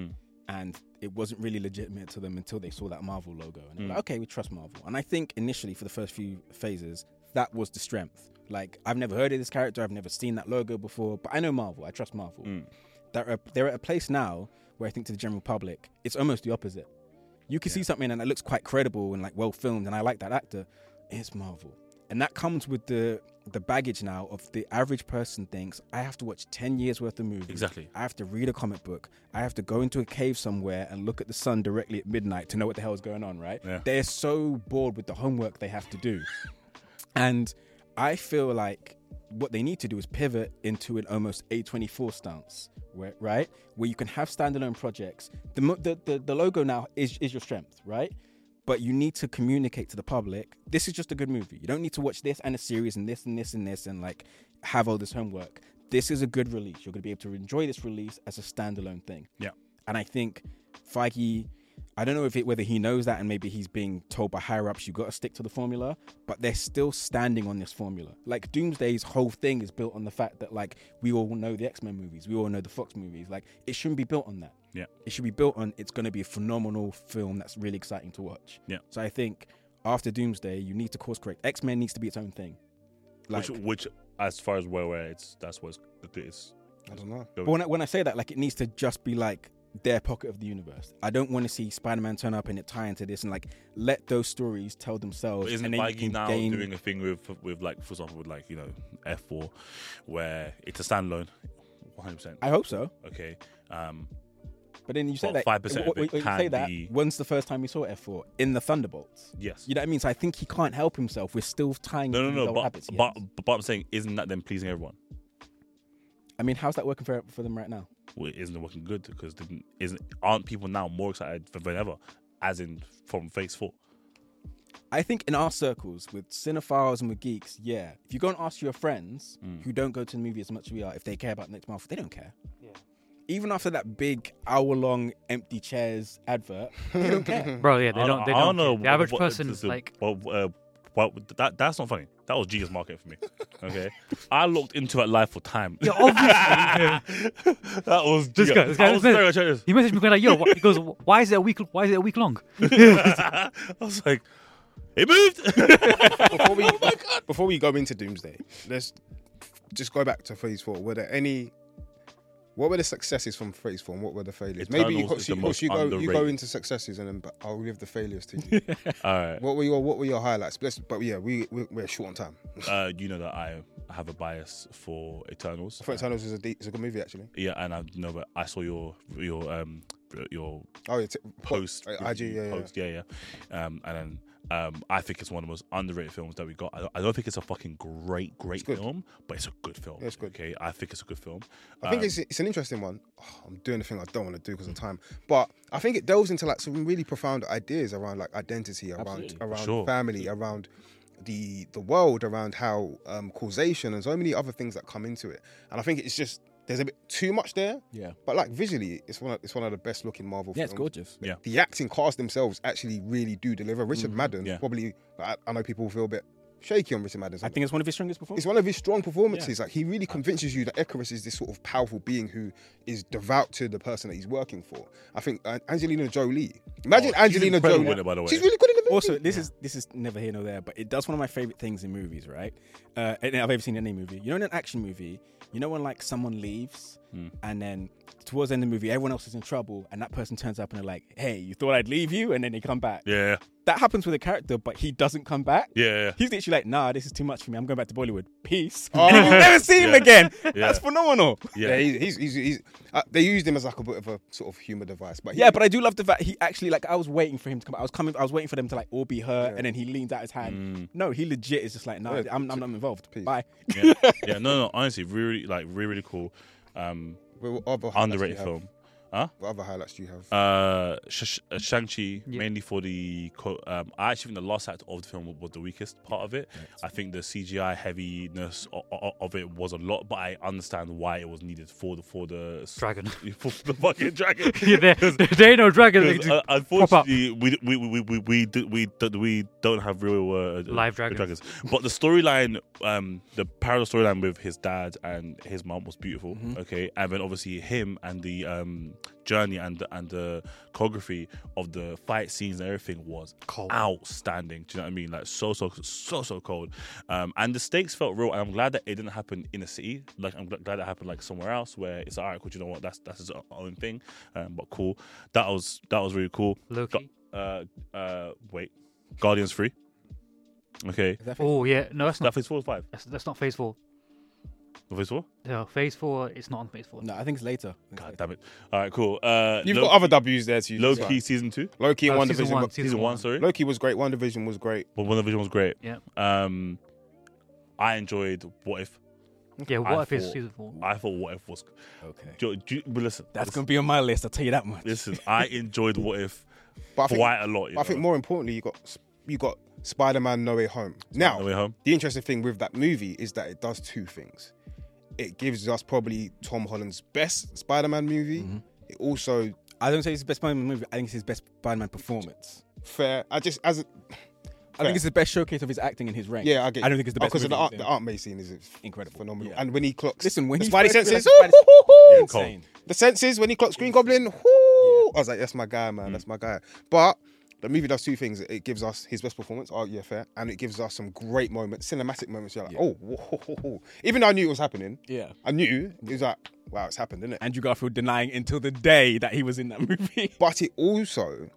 and it wasn't really legitimate to them until they saw that Marvel logo, and they were like, okay, we trust Marvel. And I think initially for the first few phases, that was the strength. Like, I've never heard of this character, I've never seen that logo before, but I know Marvel, I trust Marvel. They're at a place now where I think to the general public, it's almost the opposite. You can see something and it looks quite credible and like well filmed, and I like that actor. It's Marvel. And that comes with the baggage now of the average person thinks, I have to watch 10 years worth of movies. Exactly. I have to read a comic book. I have to go into a cave somewhere and look at the sun directly at midnight to know what the hell is going on, right? Yeah. They're so bored with the homework they have to do. And I feel like what they need to do is pivot into an almost A24 stance, where you can have standalone projects. The logo now is your strength, right? But you need to communicate to the public, this is just a good movie. You don't need to watch this and a series and this and this and this and like have all this homework. This is a good release. You're going to be able to enjoy this release as a standalone thing. Yeah. And I think Feige, I don't know whether he knows that and maybe he's being told by higher ups, you got to stick to the formula, but they're still standing on this formula. Like Doomsday's whole thing is built on the fact that like we all know the X-Men movies, we all know the Fox movies. Like it shouldn't be built on that. Yeah. It should be built on, it's going to be a phenomenal film that's really exciting to watch. Yeah. So I think after Doomsday, you need to course correct. X-Men needs to be its own thing. Like, Which as far as where that's what it's. I don't know. but when I say that, like it needs to just be like their pocket of the universe. I don't want to see Spider-Man turn up and it tie into this and like let those stories tell themselves. But isn't and then you Feige can now gain... doing a thing with like, for example, with like, you know, F4, where it's a standalone, 100%. I hope so. Okay. But then you say Well, that 5% of when it you say can that, be- when's the first time you saw F4? In the Thunderbolts. Yes. You know what I mean? So I think he can't help himself. We're still tying into these old habits. he has. But I'm saying, isn't that them pleasing everyone? I mean, how's that working for them right now? Well, isn't it working good? Because aren't people now more excited than ever, as in from Phase 4? I think in our circles, with cinephiles and with geeks, yeah. If you go and ask your friends who don't go to the movie as much as we are, if they care about next month, they don't care. Yeah. Even after that big hour-long empty chairs advert, they don't care. Bro, yeah, they I don't. They I don't. know The average what- person this is- like. Well, that's not funny. That was genius marketing for me. Okay, I looked into it live for time. Yeah, obviously. That was This guy- I was staring at He messaged me going like, "Yo," he goes, "Why is it a week? Why is it a week long?" I was like, it moved. Before we go into Doomsday, let's just go back to Phase 4. What were the successes from Phase 4 and what were the failures? Eternals Maybe is the most you go underrated. into successes and then I'll give the failures to you. All right. What were your highlights? But yeah, we're short on time. You know that I have a bias for Eternals. I thought Eternals is a good movie actually. Yeah, and I know, but I saw your Oh yeah, post IG, yeah. post, yeah. And then I think it's one of the most underrated films that we got. I don't think it's a fucking great good. film, but it's a good film. Yeah, it's good. Okay, I think it's a good film. I think it's an interesting one. Oh, I'm doing the thing I don't want to do because of time, but I think it delves into like some really profound ideas around like identity, around Sure. family, around the world, around how causation and so many other things that come into it. And I think it's just there's a bit too much there. Yeah. But like visually, it's one of the best looking Marvel Yeah, films. it's gorgeous. Yeah. The acting cast themselves actually really do deliver. Richard Madden, Yeah. probably, I know people feel a bit shaky on Richard Madden. I think it's one of his strongest It's performances. one of his strong performances. Like he really convinces you that Icarus is this sort of powerful being who is devout to the person that he's working for. I think Angelina Jolie. Imagine she's Angelina incredible Jolie. in it, by the way. She's really good in the movie. Also, this is never here nor there, but it does one of my favorite things in movies, right? And I've ever seen in any movie. You know, in an action movie, you know when like someone leaves and then towards the end of the movie, everyone else is in trouble, and that person turns up and they're like, "Hey, you thought I'd leave you?" And then they come back. Yeah, That happens with a character, but he doesn't come back. yeah. He's literally like, "Nah, this is too much for me. I'm going back to Bollywood. Peace." Oh. And you'll never see him Yeah. again. Yeah. That's phenomenal. Yeah, he's they used him as like a bit of a sort of humor device, but Yeah, but I do love the fact he actually like. I was waiting for him to come. I was waiting for them to like all be hurt, Yeah. and then he leans out his hand. No, he legit is just like, "Nah, Yeah, I'm not involved. peace. Bye." Yeah. No. Honestly, really cool. what other highlights Underrated do you have? film. What other highlights do you have? Shang-Chi, Yeah. mainly for the... I actually think the last act of the film was the weakest part of it. I think the CGI heaviness of it was a lot, but I understand why it was needed for the Dragon. for the fucking dragon. Yeah, there ain't no dragon. They Because, just pop up. unfortunately, we don't have real Live dragons. But the storyline, the parallel storyline with his dad and his mom was beautiful. Okay, and then obviously him and the journey and the choreography of the fight scenes and everything was outstanding. Do you know what I mean? Like so cold. And the stakes felt real, and I'm glad that it didn't happen in a city. Like I'm glad it happened like somewhere else where it's like, all right, cool. You know what? That's his own thing. But cool. That was really cool. Loki. Wait, Guardians 3. Okay. Oh yeah, no, that's That not. Phase 4 or 5? That's not Phase 4. Phase 4? No, Phase 4. It's not on Phase 4. No, I think it's later. God damn it. All right, cool. You've got other W's there too. Loki season 2. Loki and No, One season Division. one, Season 1, sorry. Loki was great. One Division was great. But WandaVision was great. Yeah. I enjoyed What If. Yeah. I What if it's thought- season 4? I thought What If was. Okay. But listen, That's going to be on my list, I'll tell you that much. listen. I enjoyed What If But I think, quite a lot. I think more importantly, you got Spider-Man: No Way Home. Now, No Way Home. the interesting thing with that movie is that it does two things. It gives us probably Tom Holland's best Spider-Man movie. Mm-hmm. It also I don't say it's his best Spider-Man movie. I think it's his best Spider-Man performance. fair. I think it's the best showcase of his acting in his range. Yeah, I get. I don't think it's the best because movie the he's in. Aunt May scene is Incredible. phenomenal. Yeah. And when he clocks, Listen, when the he Spidey first senses, realized Spidey- woo-hoo-hoo-hoo. Insane. The senses when he clocks Green Goblin, whoo, I was like, that's my guy, man. That's my guy. But the movie does two things. It gives us his best performance. Oh yeah, fair. And it gives us some great moments, cinematic moments. You're like, Yeah. oh, whoa. Even though I knew it was happening, Yeah. I knew it was like, wow, it's happened, isn't it? Andrew Garfield denying until the day that he was in that movie. But it also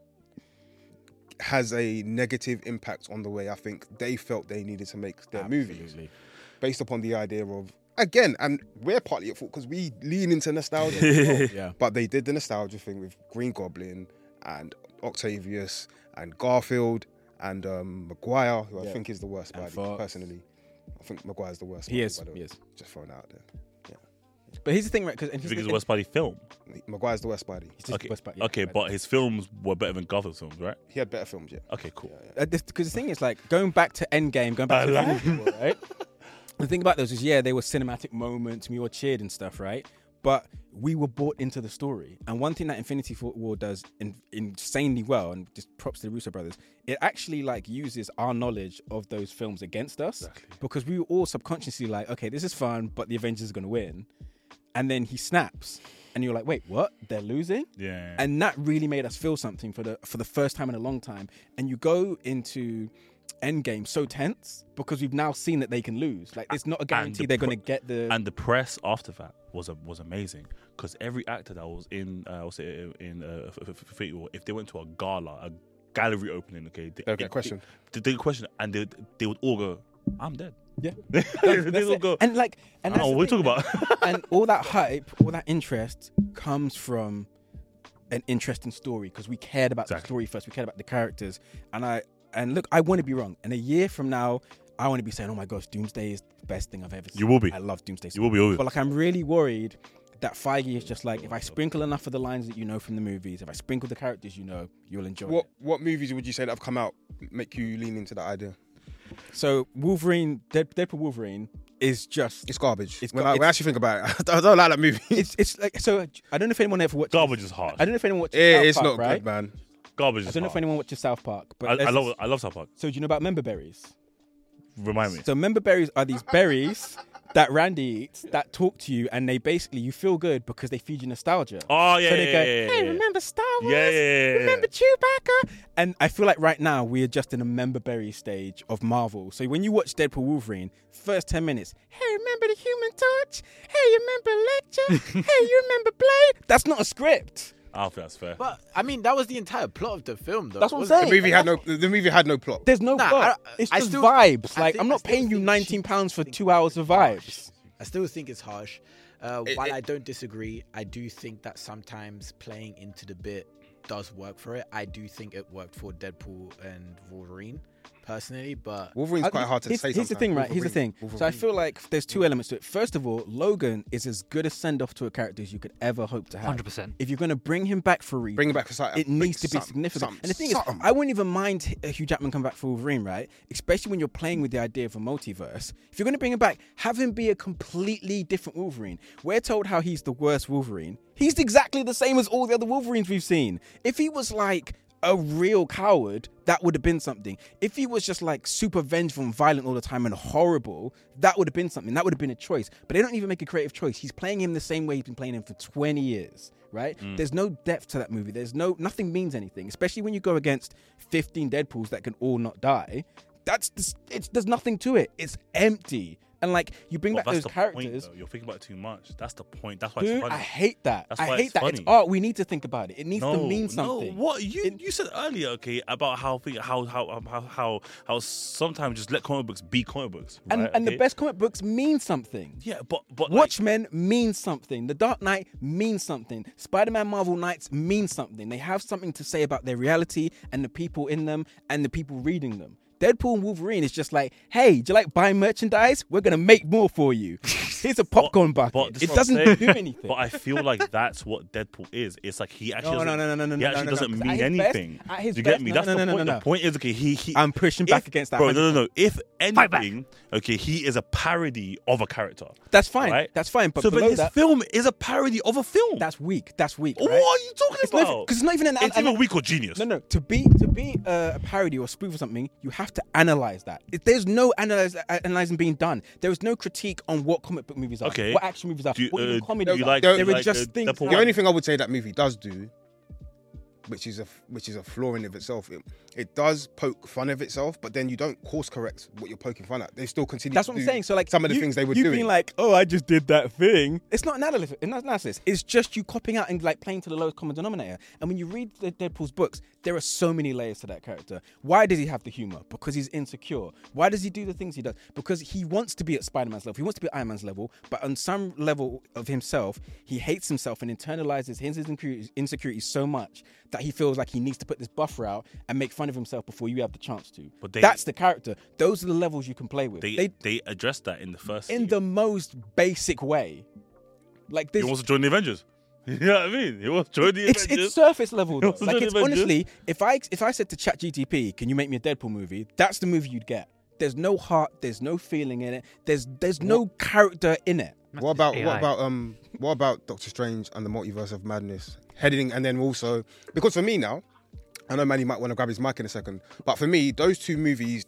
has a negative impact on the way I think they felt they needed to make their movies, Absolutely. based upon the idea of, again, and we're partly at fault because we lean into nostalgia as well. Yeah. But they did the nostalgia thing with Green Goblin and Octavius and Garfield and Maguire, who I Yeah. think is the worst And Spidey, Fox. personally. I think Maguire's the worst. He Spidey, is. by the way. He is. Just throwing it out there. But here's the thing, right? Because You think it's the worst Spidey film? Maguire's the worst Spidey. Okay, but his films were better than Gotham's films, right? He had better films, yeah. Okay, cool. Because the thing is, like, going back to Endgame, going back to Infinity War, right? The thing about those is, yeah, they were cinematic moments, we all cheered and stuff, right? But we were brought into the story. And one thing that Infinity War does insanely well, and just props to the Russo brothers, it actually, like, uses our knowledge of those films against us. Because we were all subconsciously like, okay, this is fun, but the Avengers are going to win. And then he snaps. And you're like, wait, what? They're losing? Yeah. And that really made us feel something for the first time in a long time. And you go into Endgame so tense because we've now seen that they can lose. Like, it's not a guarantee they're going to get the. And the press after that was amazing because every actor that was in Infinity War, if they went to a gala, a gallery opening, okay, They'll get questioned. They get questioned, and they would all go, "I'm dead." Yeah. They all go, And like, and "I don't know what we're talking about." And all that hype, all that interest comes from an interesting story because we cared about the story first. We cared about the characters. And look, I want to be wrong. And a year from now, I want to be saying, "Oh my gosh, Doomsday is the best thing I've ever seen." You will be. I love Doomsday. You will be. But like, I'm really worried that Feige is just like, if I sprinkle enough of the lines that you know from the movies, if I sprinkle the characters you know, you'll enjoy it. What movies would you say that have come out make you lean into that idea? So Wolverine, Deadpool Wolverine is just It's garbage. It's when gar- I actually think about it, I don't like that movie. it's like, so I don't know if anyone ever watched Garbage is harsh. I don't know if anyone watched It's South not Park, right? good, man. Garbage I is don't know if harsh. anyone watches South Park, but I love South Park. So do you know about member berries? Remind me. So member berries are these berries that Randy eats that talk to you, and they basically, you feel good because they feed you nostalgia. Oh yeah, So they go, yeah. hey, remember Star Wars? Yeah. Remember Chewbacca? And I feel like right now we are just in a member berry stage of Marvel. So when you watch Deadpool Wolverine, first 10 minutes, hey, remember the Human Torch? Hey, you remember Lecture? Hey, you remember Blade? That's not a script. I don't think that's fair. But I mean, that was the entire plot of the film, though. That's what I'm wasn't it? saying. The movie had no plot. There's no Nah, plot. I- It's I just still- vibes. I Like, think- I'm I not still paying you think £19 for think 2 hours of vibes. I still think it's harsh. While I don't disagree, I do think that sometimes playing into the bit does work for it. I do think it worked for Deadpool and Wolverine, personally, but Wolverine's quite hard to say. Here's the thing, right? Here's the thing. So I feel like there's two elements to it. First of all, Logan is as good a send-off to a character as you could ever hope to have. 100%. If you're going to bring him back for a reason, Bring it back for something. it needs to be significant. And the thing is, I wouldn't even mind Hugh Jackman come back for Wolverine, right? Especially when you're playing with the idea of a multiverse. If you're going to bring him back, have him be a completely different Wolverine. We're told how he's the worst Wolverine. He's exactly the same as all the other Wolverines we've seen. If he was like a real coward, that would have been something. If he was just like super vengeful and violent all the time and horrible, that would have been something. That would have been a choice. But they don't even make a creative choice. He's playing him the same way he's been playing him for 20 years, right? There's no depth to that movie. Nothing means anything, especially when you go against 15 Deadpools that can all not die. There's nothing to it. It's empty. And like you bring back those characters. Point, you're thinking about it too much. That's the point. That's why Dude, it's funny. I hate that. That's I why hate it's that. funny. It's art. We need to think about it. It needs to mean something. No, what you said earlier, okay, about how sometimes just let comic books be comic books, right? And the best comic books mean something. Yeah, but Watchmen means something. The Dark Knight means something. Spider-Man Marvel Knights means something. They have something to say about their reality and the people in them and the people reading them. Deadpool and Wolverine is just like, hey, do you like buying merchandise? We're going to make more for you. Here's a popcorn bucket. It doesn't do anything. But I feel like that's what Deadpool is. It's like he actually doesn't mean At his anything. best, at his Do you get best, me? no, That's no, the no, point. no, The no. point is, okay, he I'm pushing back against that. Bro, no. If Fight back. anything, okay, he is a parody of a character. That's fine. Right? That's fine. But So, below his that, film is a parody of a film. that's weak. That's weak. What right? are you talking about? Because it's not even an. It's either weak or genius. No. To be a parody or a spoof or something, you have to analyze that. There's no analyzing being done. There is no critique on what comic book movies are, Okay. what action movies are, what even comedy do you are. like- There do you are like, just things. Deadpool The only thing I would say that movie does do, which is a flaw in of itself, it does poke fun of itself, but then you don't course correct what you're poking fun at. They still continue. That's to what I'm do saying. So like some of the things they were you doing. being like, oh, I just did that thing. It's not analysis. It's just you copying out and like playing to the lowest common denominator. And when you read the Deadpool's books, there are so many layers to that character. Why does he have the humor? Because he's insecure. Why does he do the things he does? Because he wants to be at Spider-Man's level. He wants to be at Iron Man's level, but on some level of himself, he hates himself and internalizes his insecurities so much that he feels like he needs to put this buffer out and make fun of himself before you have the chance to. But that's the character. Those are the levels you can play with. They addressed that in the first. In the most basic way. Like this. He wants to join the Avengers. You know what I mean? He wants to join the Avengers. It's surface level. Though. He wants to Like join it's the Avengers. honestly, if I said to ChatGPT, can you make me a Deadpool movie? That's the movie you'd get. There's no heart. There's no feeling in it. There's no character in it. What about Doctor Strange and the Multiverse of Madness heading, and then also because for me now, I know Manny might want to grab his mic in a second, but for me, those two movies,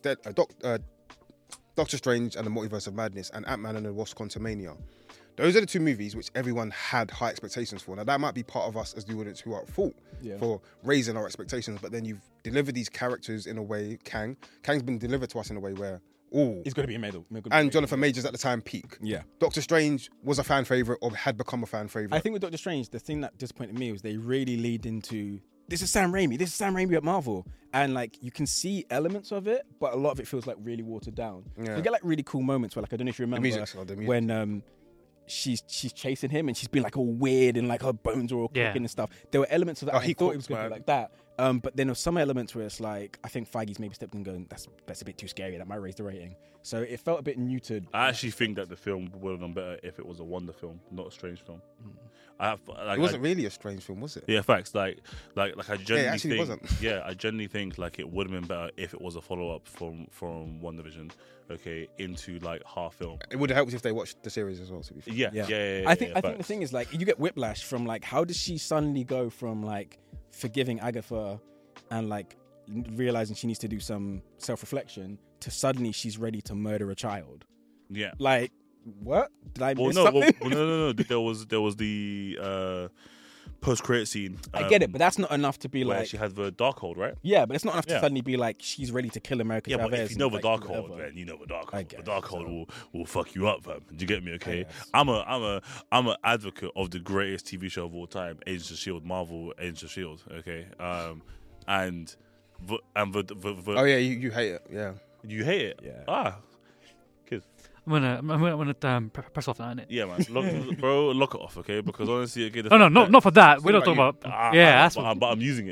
Doctor Strange and the Multiverse of Madness and Ant-Man and the Wasp: Quantumania, those are the two movies which everyone had high expectations for. Now that might be part of us as the audience who are at fault for raising our expectations, but then you've delivered these characters in a way. Kang's been delivered to us in a way where He's going to be amazing. and Jonathan Majors at the time peak. Yeah. Doctor Strange was a fan favorite or had become a fan favorite. I think with Doctor Strange, the thing that disappointed me was they really lead into this is Sam Raimi. This is Sam Raimi at Marvel, and like you can see elements of it, but a lot of it feels like really watered down. Yeah. You get like really cool moments where, like, I don't know if you remember the music. when she's chasing him and she's been like all weird and like her bones are all clicking and stuff. There were elements of that. I thought it was going to be like that. But then there were some elements where it's like, I think Feige's maybe stepped in and going, that's a bit too scary. That might raise the rating. So it felt a bit muted. I actually think that the film would have done better if it was a Wonder film, not a Strange film. It wasn't really a Strange film, was it? Yeah, facts. Like I genuinely actually think. wasn't. Yeah, I genuinely think like it would have been better if it was a follow up from WandaVision, okay, into like half film. It would have helped if they watched the series as well. To be fair. Yeah. I think the thing is, like, you get whiplash from like, how does she suddenly go from like forgiving Agatha and like realizing she needs to do some self-reflection to suddenly she's ready to murder a child? Yeah. Like, what? Did I miss something? No. There was the post-credit scene. I get it, but that's not enough to be where like. she had the Darkhold, right? Yeah, but it's not enough to Yeah. suddenly be like she's ready to kill America Yeah, Chavez. but if you know and, the like, Darkhold, whatever. then you know the I Darkhold. The guess, Darkhold will fuck you up, fam. Do you get me? Okay, guess. I'm a advocate of the greatest TV show of all time, Agents of Shield, Marvel Agents of Shield. Okay, and the Oh yeah, you hate it. Yeah. you hate it. Yeah. Kids. I'm gonna press off that, innit? Yeah, man. Lock it off, okay? Because honestly, okay. No, not for that. We're not talking about. That's but I'm using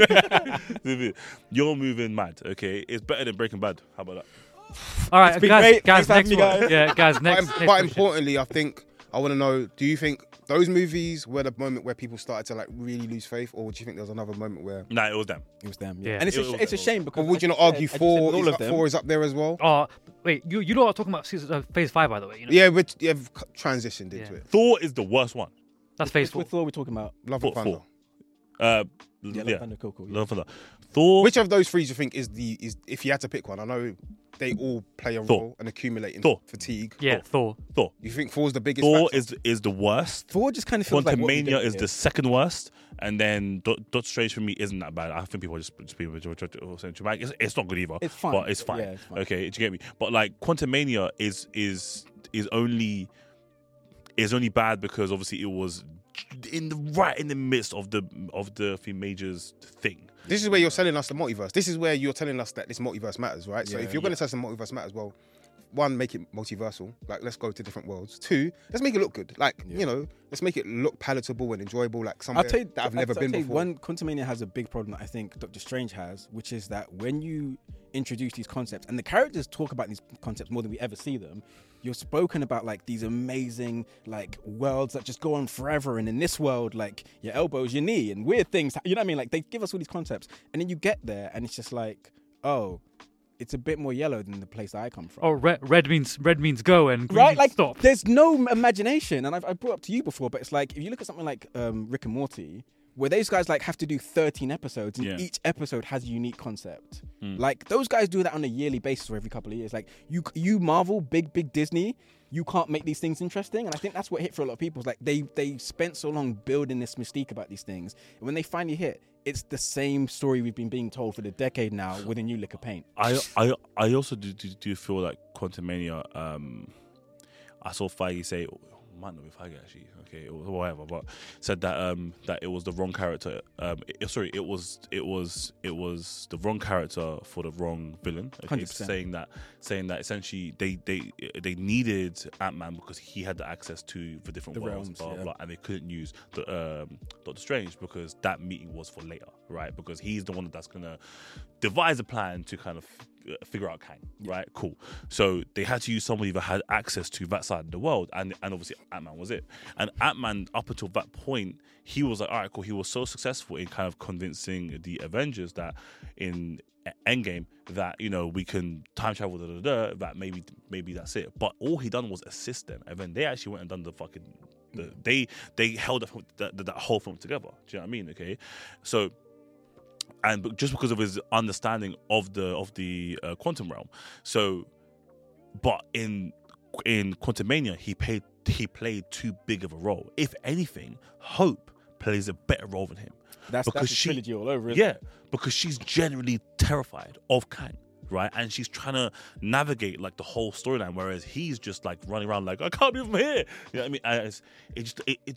it. You're moving mad, okay? It's better than Breaking Bad. How about that? all right, been guys. great. Guys, Thanks next for one. having me, Yeah, guys, next. But question. importantly, I think I want to know: do you think those movies were the moment where people started to like really lose faith, or do you think there was another moment where? Nah, it was them. It was them. Yeah. And it's a shame because. Or would you not I just argue said with all of them. four is up there as well? Oh, wait, you know what I'm talking about? Phase 5, by the way. You know? Yeah, but you've transitioned into Yeah. it. Thor is the worst one. That's Phase Which 4. Thor we're talking about? Love Thor, and Thunder. Yeah, Love and Thunder, cool. Yeah. Love and Thunder. Thor. Which of those three do you think is if you had to pick one? I know they all play a role and accumulate in fatigue. Yeah, Thor. You think Thor's the biggest? Thor factor? is the worst. Thor just kind of feels like what we Quantumania did is here. the second worst, and then Doctor Strange for me isn't that bad. I think people are just being saying dramatic. It's not good either. It's fine. But it's fine. Yeah, it's fine. Okay, do you get me? But like Quantumania is only bad because obviously it was right in the midst of the Major's thing. This is where you're selling us the multiverse. This is where you're telling us that this multiverse matters, right? So if you're going to tell us the multiverse matters, well, one, make it multiversal. Like, let's go to different worlds. Two, let's make it look good. Like, let's make it look palatable and enjoyable. Like somewhere that I've never been before. One, Quantumania has a big problem that I think Doctor Strange has, which is that when you introduce these concepts, and the characters talk about these concepts more than we ever see them, you're spoken about like these amazing like worlds that just go on forever, and in this world, like your elbow's your knee and weird things, you know what I mean? Like they give us all these concepts, and then you get there and it's just like, oh, it's a bit more yellow than the place I come from. Oh, red means go and green Right, means like stop. there's no imagination, and I've brought up to you before, but it's like if you look at something like Rick and Morty, where those guys like have to do 13 episodes, and each episode has a unique concept. Like those guys do that on a yearly basis or every couple of years. Like you Marvel, big Disney, you can't make these things interesting, and I think that's what hit for a lot of people. Is like they spent so long building this mystique about these things, and when they finally hit, it's the same story we've been being told for the decade now with a new lick of paint. I also do feel like Quantumania. I saw Feige say, might not be Feige actually, okay, or whatever, but said that that it was the wrong character. It was the wrong character for the wrong villain. Okay, 100%. saying that essentially they needed Ant-Man because he had the access to the different worlds, blah, blah, and they couldn't use the Doctor Strange because that meeting was for later, right? Because he's the one that's gonna devise a plan to kind of figure out Kang, right? Cool. So they had to use somebody that had access to that side of the world, and obviously Ant-Man was it. And Ant-Man, up until that point, he was like, all right, cool. He was so successful in kind of convincing the Avengers that in Endgame that we can time travel, that maybe that's it. But all he done was assist them, and then they actually went and done the fucking. They held that whole film together. Do you know what I mean? Okay, so. And just because of his understanding of the quantum realm, so, but in Quantumania he played too big of a role. If anything, Hope plays a better role than him. That's the trilogy all over, isn't it? Because she's genuinely terrified of Kang, right? And she's trying to navigate like the whole storyline, whereas he's just like running around like, I can't be from here. You know what I mean?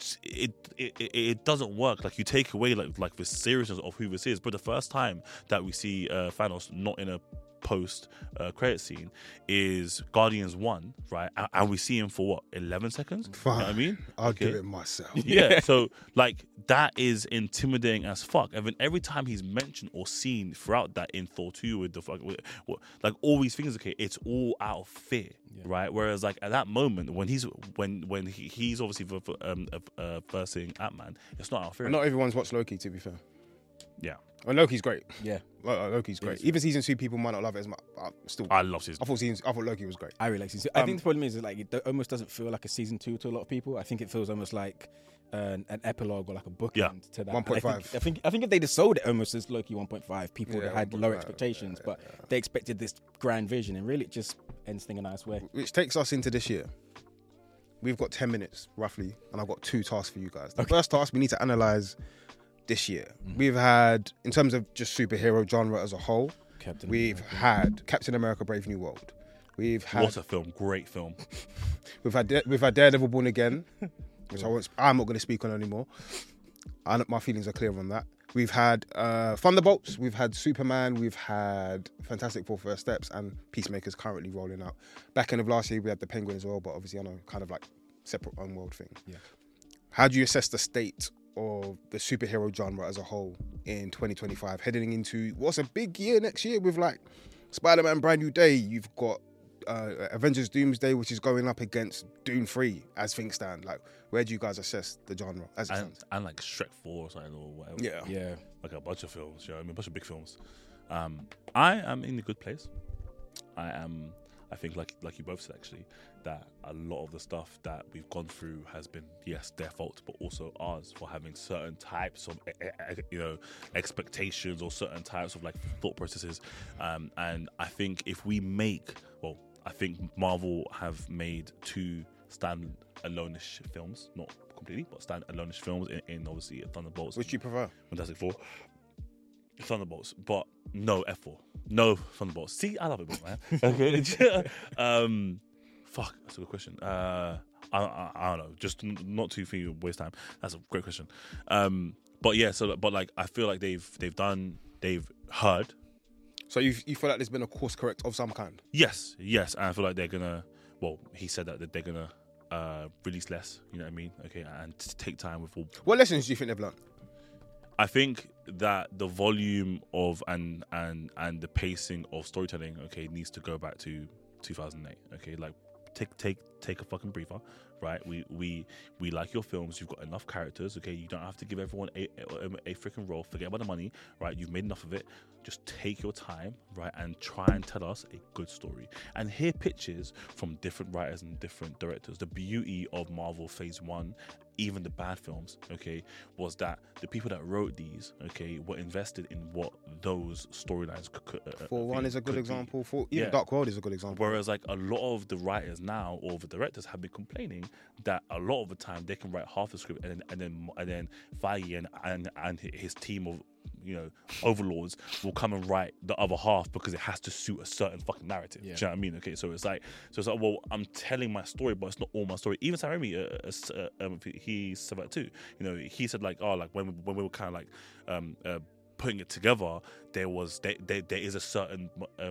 It doesn't work. Like you take away like the seriousness of who this is. But the first time that we see Thanos not in a post credit scene is Guardians 1, right? And we see him for what, 11 seconds? Fine. You know what I mean? I'll do it myself. Yeah. So like that is intimidating as fuck. And then every time he's mentioned or seen throughout that in Thor 2 with like all these things, okay, it's all out of fear, right? Whereas like at that moment when he's obviously versing Ant-Man, it's not out of fear. Not everyone's watched Loki, to be fair. Yeah. And Loki's great. Yeah. Loki's great. Even season 2, people might not love it as much. I love season 2. I thought Loki was great. I really like season 2. I think the problem is like it almost doesn't feel like a season 2 to a lot of people. I think it feels almost like an epilogue or like a bookend to that. 1.5. I think if they just sold it almost as Loki 1.5, people would have had low expectations, but they expected this grand vision, and really it just ends things in a nice way. Which takes us into this year. We've got 10 minutes roughly, and I've got 2 tasks for you guys. The first task, we need to analyze this year. We've had, in terms of just superhero genre as a whole, we've had Captain America: Brave New World. We've had what a film, great film. We've had Daredevil: Born Again, which I'm not going to speak on anymore. My feelings are clear on that. We've had Thunderbolts. We've had Superman. We've had Fantastic Four: First Steps, and Peacemaker's currently rolling out. Back end of last year, we had The Penguin as well, but obviously I know kind of like separate own-world thing. Yeah. How do you assess the state of the superhero genre as a whole in 2025, heading into what's a big year next year with like Spider-Man Brand New Day? You've got Avengers Doomsday, which is going up against Dune 3 as things stand. Like, where do you guys assess the genre as it stands? And like Shrek 4 or something or whatever. Yeah. Like a bunch of films, you know what I mean? A bunch of big films. I am in a good place. I I think, like you both said, actually, that a lot of the stuff that we've gone through has been, yes, their fault, but also ours for having certain types of, expectations or certain types of like thought processes. And I think if we I think Marvel have made 2 stand-alone-ish films, not completely, but stand-alone-ish films in obviously Thunderbolts. Which do you prefer? Fantastic Four. Thunderbolts, but no F4. No Thunderbolts. See, I love it, man. Okay. Fuck, that's a good question. I don't know. Just not too for you waste time. That's a great question. But yeah, but like I feel like they've heard. So you feel like there's been a course correct of some kind? Yes, and I feel like they're gonna. Well, he said that they're gonna release less. You know what I mean? Okay, and take time with all. What lessons do you think they've learned? I think that the volume of and the pacing of storytelling, okay, needs to go back to 2008. Okay, like take a fucking breather, right? We like your films. You've got enough characters. Okay, you don't have to give everyone a freaking role. Forget about the money, right? You've made enough of it. Just take your time, right, and try and tell us a good story and hear pitches from different writers and different directors. The beauty of Marvel Phase 1, even the bad films, okay, was that the people that wrote these, okay, were invested in what those storylines could. For One is a good example. For even Yeah. Dark World is a good example. Whereas, like, a lot of the writers now, or the directors, have been complaining that a lot of the time they can write half the script, and then Feige and his team of, you know, overlords will come and write the other half because it has to suit a certain fucking narrative. Yeah. Do you know what I mean? Okay, so it's like, well, I'm telling my story, but it's not all my story. Even Sam Raimi, he said that too. You know, he said like, oh, like when we were kind of like putting it together, there is a certain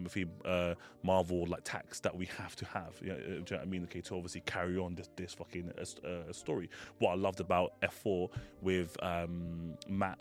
Marvel like tax that we have to have. You know, do you know what I mean? Okay, to obviously carry on this fucking story. What I loved about F4 with Matt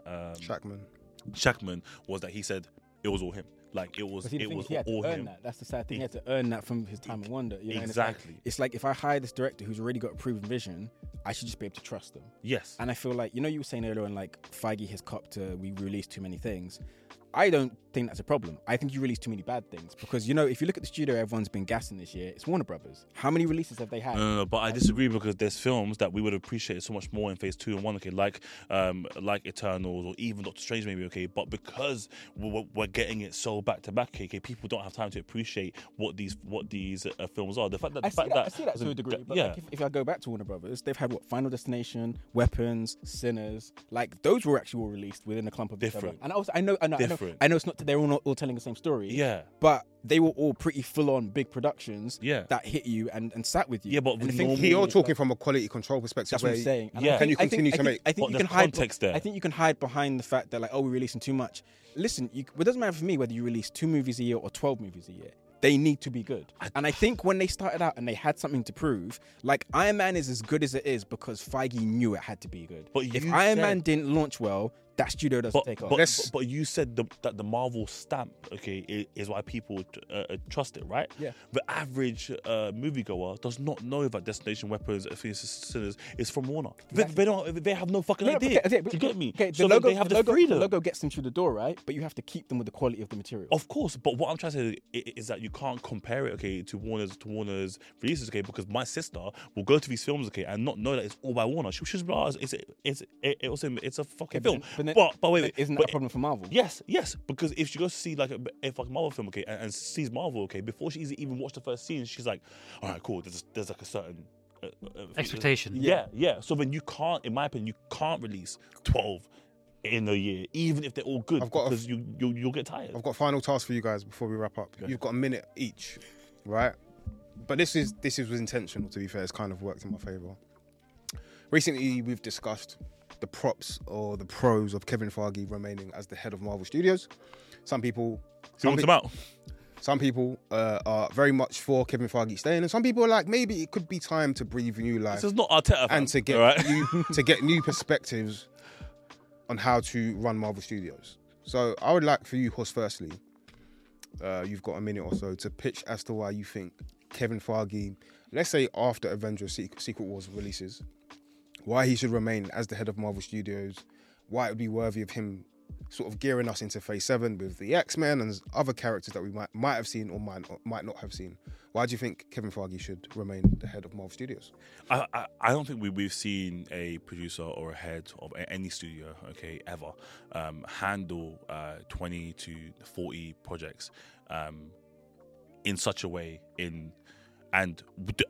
Shackman was that he said it was all him. Like it was But see, the thing is, he had to all earn him. that. That's the sad thing. He had to earn that from his time in Wonder. You know? And Exactly. It's like if I hire this director who's already got a proven vision, I should just be able to trust them. Yes. And I feel like, you know, you were saying earlier on, like Feige has copped to we release too many things. I don't think that's a problem. I think you release too many bad things because, you know, if you look at the studio everyone's been gassing this year, it's Warner Brothers. How many releases have they had? No, but I disagree because there's films that we would appreciate so much more in Phase 2 and 1, okay, like Eternals or even Doctor Strange, maybe, okay, but because we're getting it so back to back, okay, people don't have time to appreciate what these films are. The fact that I see that to a degree, but like if I go back to Warner Brothers, they've had Final Destination, Weapons, Sinners, like those were actually all released within a clump of each other. Different. And I know it's not they're all not all telling the same story. Yeah. But they were all pretty full-on big productions. Yeah. That hit you and sat with you. Yeah, but and the with thing normal- You're talking from a quality control perspective. that's what I'm saying. And Yeah. Can you continue to make? I think But you there's can hide context there. I think you can hide behind the fact that like, oh, we're releasing too much. Listen, it doesn't matter for me whether you release 2 movies a year or 12 movies a year. They need to be good. And I think when they started out and they had something to prove, like Iron Man is as good as it is because Feige knew it had to be good. But if you Iron said- Man didn't launch well, that studio doesn't take off. But you said that the Marvel stamp, okay, is why people trust it, right? Yeah. The average moviegoer does not know that Destination Weapons, Sinners is from Warner. Exactly. They have no fucking No, idea. okay, Do you get me? Okay, So they have the freedom. The logo gets them through the door, right? But you have to keep them with the quality of the material. Of course, but what I'm trying to say is that you can't compare it, okay, to Warner's releases, okay, because my sister will go to these films, okay, and not know that it's all by Warner. She's be like, it's a fucking film. But wait, isn't that a problem for Marvel? Yes, because if she goes to see like a fucking Marvel film, okay, and sees Marvel, okay, before she even watched the first scene, she's like, all right, cool. There's like a certain Expectation. Yeah. So then you can't, in my opinion, you can't release 12 in a year, even if they're all good, because you'll get tired. I've got a final task for you guys before we wrap up. You've got a minute each, right? But this was intentional. To be fair, it's kind of worked in my favour. Recently, we've discussed the props or the pros of Kevin Feige remaining as the head of Marvel Studios. Some people are very much for Kevin Feige staying, and some people are like, maybe it could be time to breathe new life. This is not Arteta, and to get right? new perspectives on how to run Marvel Studios. So I would like for you, Hus, firstly, you've got a minute or so to pitch as to why you think Kevin Feige, let's say after Avengers Secret Wars releases, why he should remain as the head of Marvel Studios, why it would be worthy of him sort of gearing us into Phase 7 with the X-Men and other characters that we might have seen or might not have seen. Why do you think Kevin Feige should remain the head of Marvel Studios? I don't think we've seen a producer or a head of any studio, okay, ever handle 20 to 40 projects in such a way and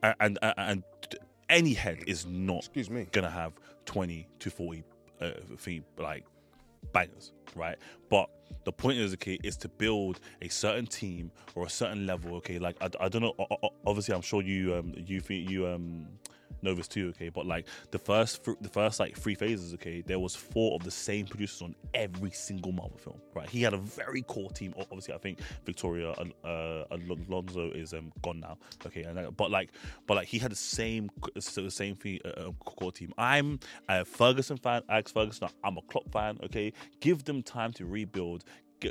any head is not gonna have 20 to 40 like bangers, right? But the point is, okay, is to build a certain team or a certain level, okay. Like I don't know. Obviously, I'm sure you know this too, okay. But like the first like 3 phases, okay, there was 4 of the same producers on every single Marvel film, right? He had a very core team. Obviously, I think Victoria Alonso is gone now, okay. And but like he had the same core team. I'm a Ferguson fan, Alex Ferguson. I'm a Klopp fan, okay. Give them time to rebuild.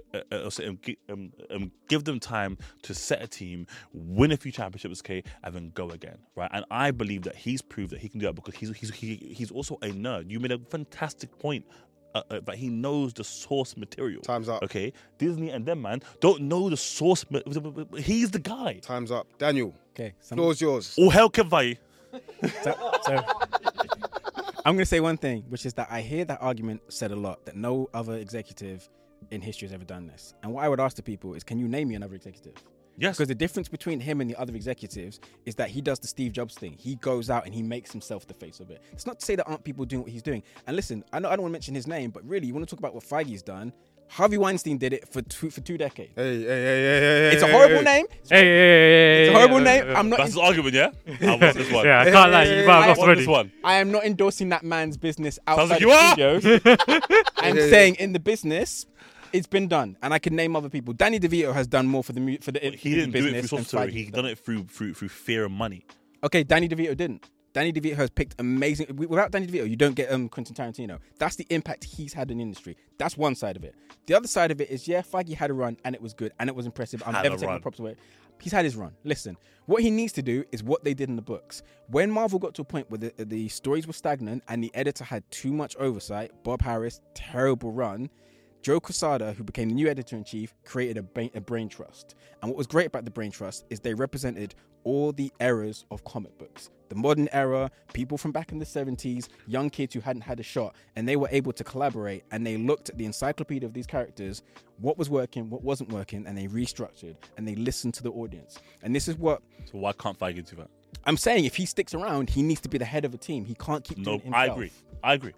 Give them time to set a team, win a few championships, okay, and then go again, right? And I believe that he's proved that he can do that because he's also a nerd. You made a fantastic point that he knows the source material. Time's up. Okay, Disney and them, man, don't know the source. He's the guy. Time's up. Daniel, Okay. floor's yours. All hell Kevin Feige. So I'm going to say one thing, which is that I hear that argument said a lot, that no other executive in history has ever done this. And what I would ask the people is, can you name me another executive? Yes. Because the difference between him and the other executives is that he does the Steve Jobs thing. He goes out and he makes himself the face of it. It's not to say there aren't people doing what he's doing. And listen, I don't want to mention his name, but really, you want to talk about what Feige's done. Harvey Weinstein did it for 2 decades. Hey. It's a horrible name. Hey, It's a horrible name. I'm not. That's his argument, yeah. I want this one. Yeah, I can't lie. You've I lost want already. this one. I am not endorsing that man's business outside like the you are. studios. I'm saying in the business, it's been done, and I can name other people. Danny DeVito has done more for the He didn't do it business through than soft story. Feige He has done it through fear and money. Okay, Danny DeVito didn't. Danny DeVito has picked amazing. Without Danny DeVito, you don't get Quentin Tarantino. That's the impact he's had in the industry. That's one side of it. The other side of it is, yeah, Feige had a run and it was good and it was impressive. I'm never taking the props away. He's had his run. Listen, what he needs to do is what they did in the books. When Marvel got to a point where the stories were stagnant and the editor had too much oversight, Bob Harris, terrible run. Joe Quesada, who became the new editor-in-chief, created a brain trust. And what was great about the brain trust is they represented all the eras of comic books. The modern era, people from back in the 70s, young kids who hadn't had a shot, and they were able to collaborate, and they looked at the encyclopedia of these characters, what was working, what wasn't working, and they restructured, and they listened to the audience. And this is what... So why can't Feige do that? I'm saying if he sticks around, he needs to be the head of a team. He can't keep doing it himself. I agree.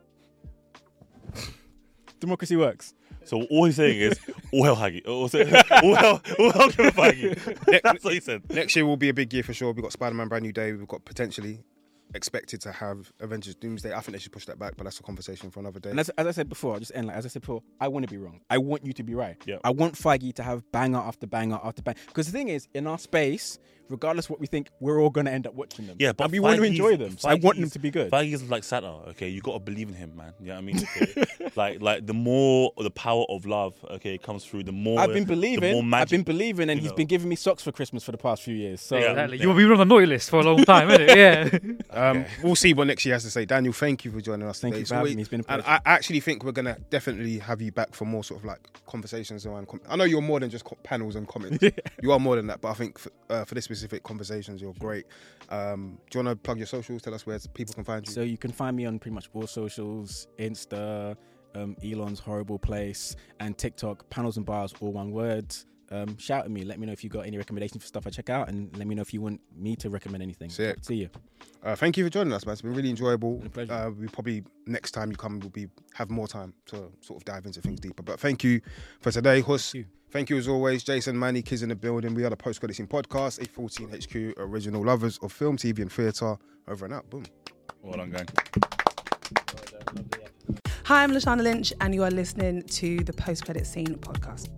Democracy works. So all he's saying is, all hell Feige. All hell Kevin Feige. That's what he said. Next year will be a big year for sure. We've got Spider-Man Brand New Day. We've got potentially expected to have Avengers Doomsday. I think they should push that back, but that's a conversation for another day. And as I said before, I'll just end as I said before, I want to be wrong. I want you to be right. Yep. I want Feige to have banger after banger after banger. Because the thing is, in our space, regardless what we think, we're all going to end up watching them. Yeah, but and we want to enjoy them. So I want them Feige's- to be good. Feige is like Santa, okay? You got to believe in him, man. You know what I mean? Okay? like the more the power of love, okay, comes through, the more I've been the more believing. magic, I've been believing, and you he's know. been giving me socks for Christmas for the past few years. So Yeah. Exactly. You've been on the naughty list for a long time, isn't it? Yeah. We'll see what next year has to say. Daniel, thank you for joining us Thank today. you for having me. It's been a And pleasure. I actually think we're going to definitely have you back for more sort of like conversations around... I know you're more than just panels and comments. You are more than that, but I think for this specific conversations, you're great. Do you want to plug your socials? Tell us where people can find you. So you can find me on pretty much all socials, Insta, Elon's Horrible Place, and TikTok, Panels and Bars, all one word. Shout at me. Let me know if you got any recommendations for stuff I check out, and let me know if you want me to recommend anything. Sick. See you. Thank you for joining us, man. It's been really enjoyable. Been a pleasure. We probably next time you come, we'll have more time to sort of dive into things deeper. But thank you for today, Hus. Thank you as always, Jason, Manny, Kids in the building. We are the Post Credit Scene Podcast, a 14 HQ original, lovers of film, TV, and theatre. Over and out. Boom. Well done, gang. Hi, I'm Lashana Lynch, and you are listening to the Post Credit Scene Podcast.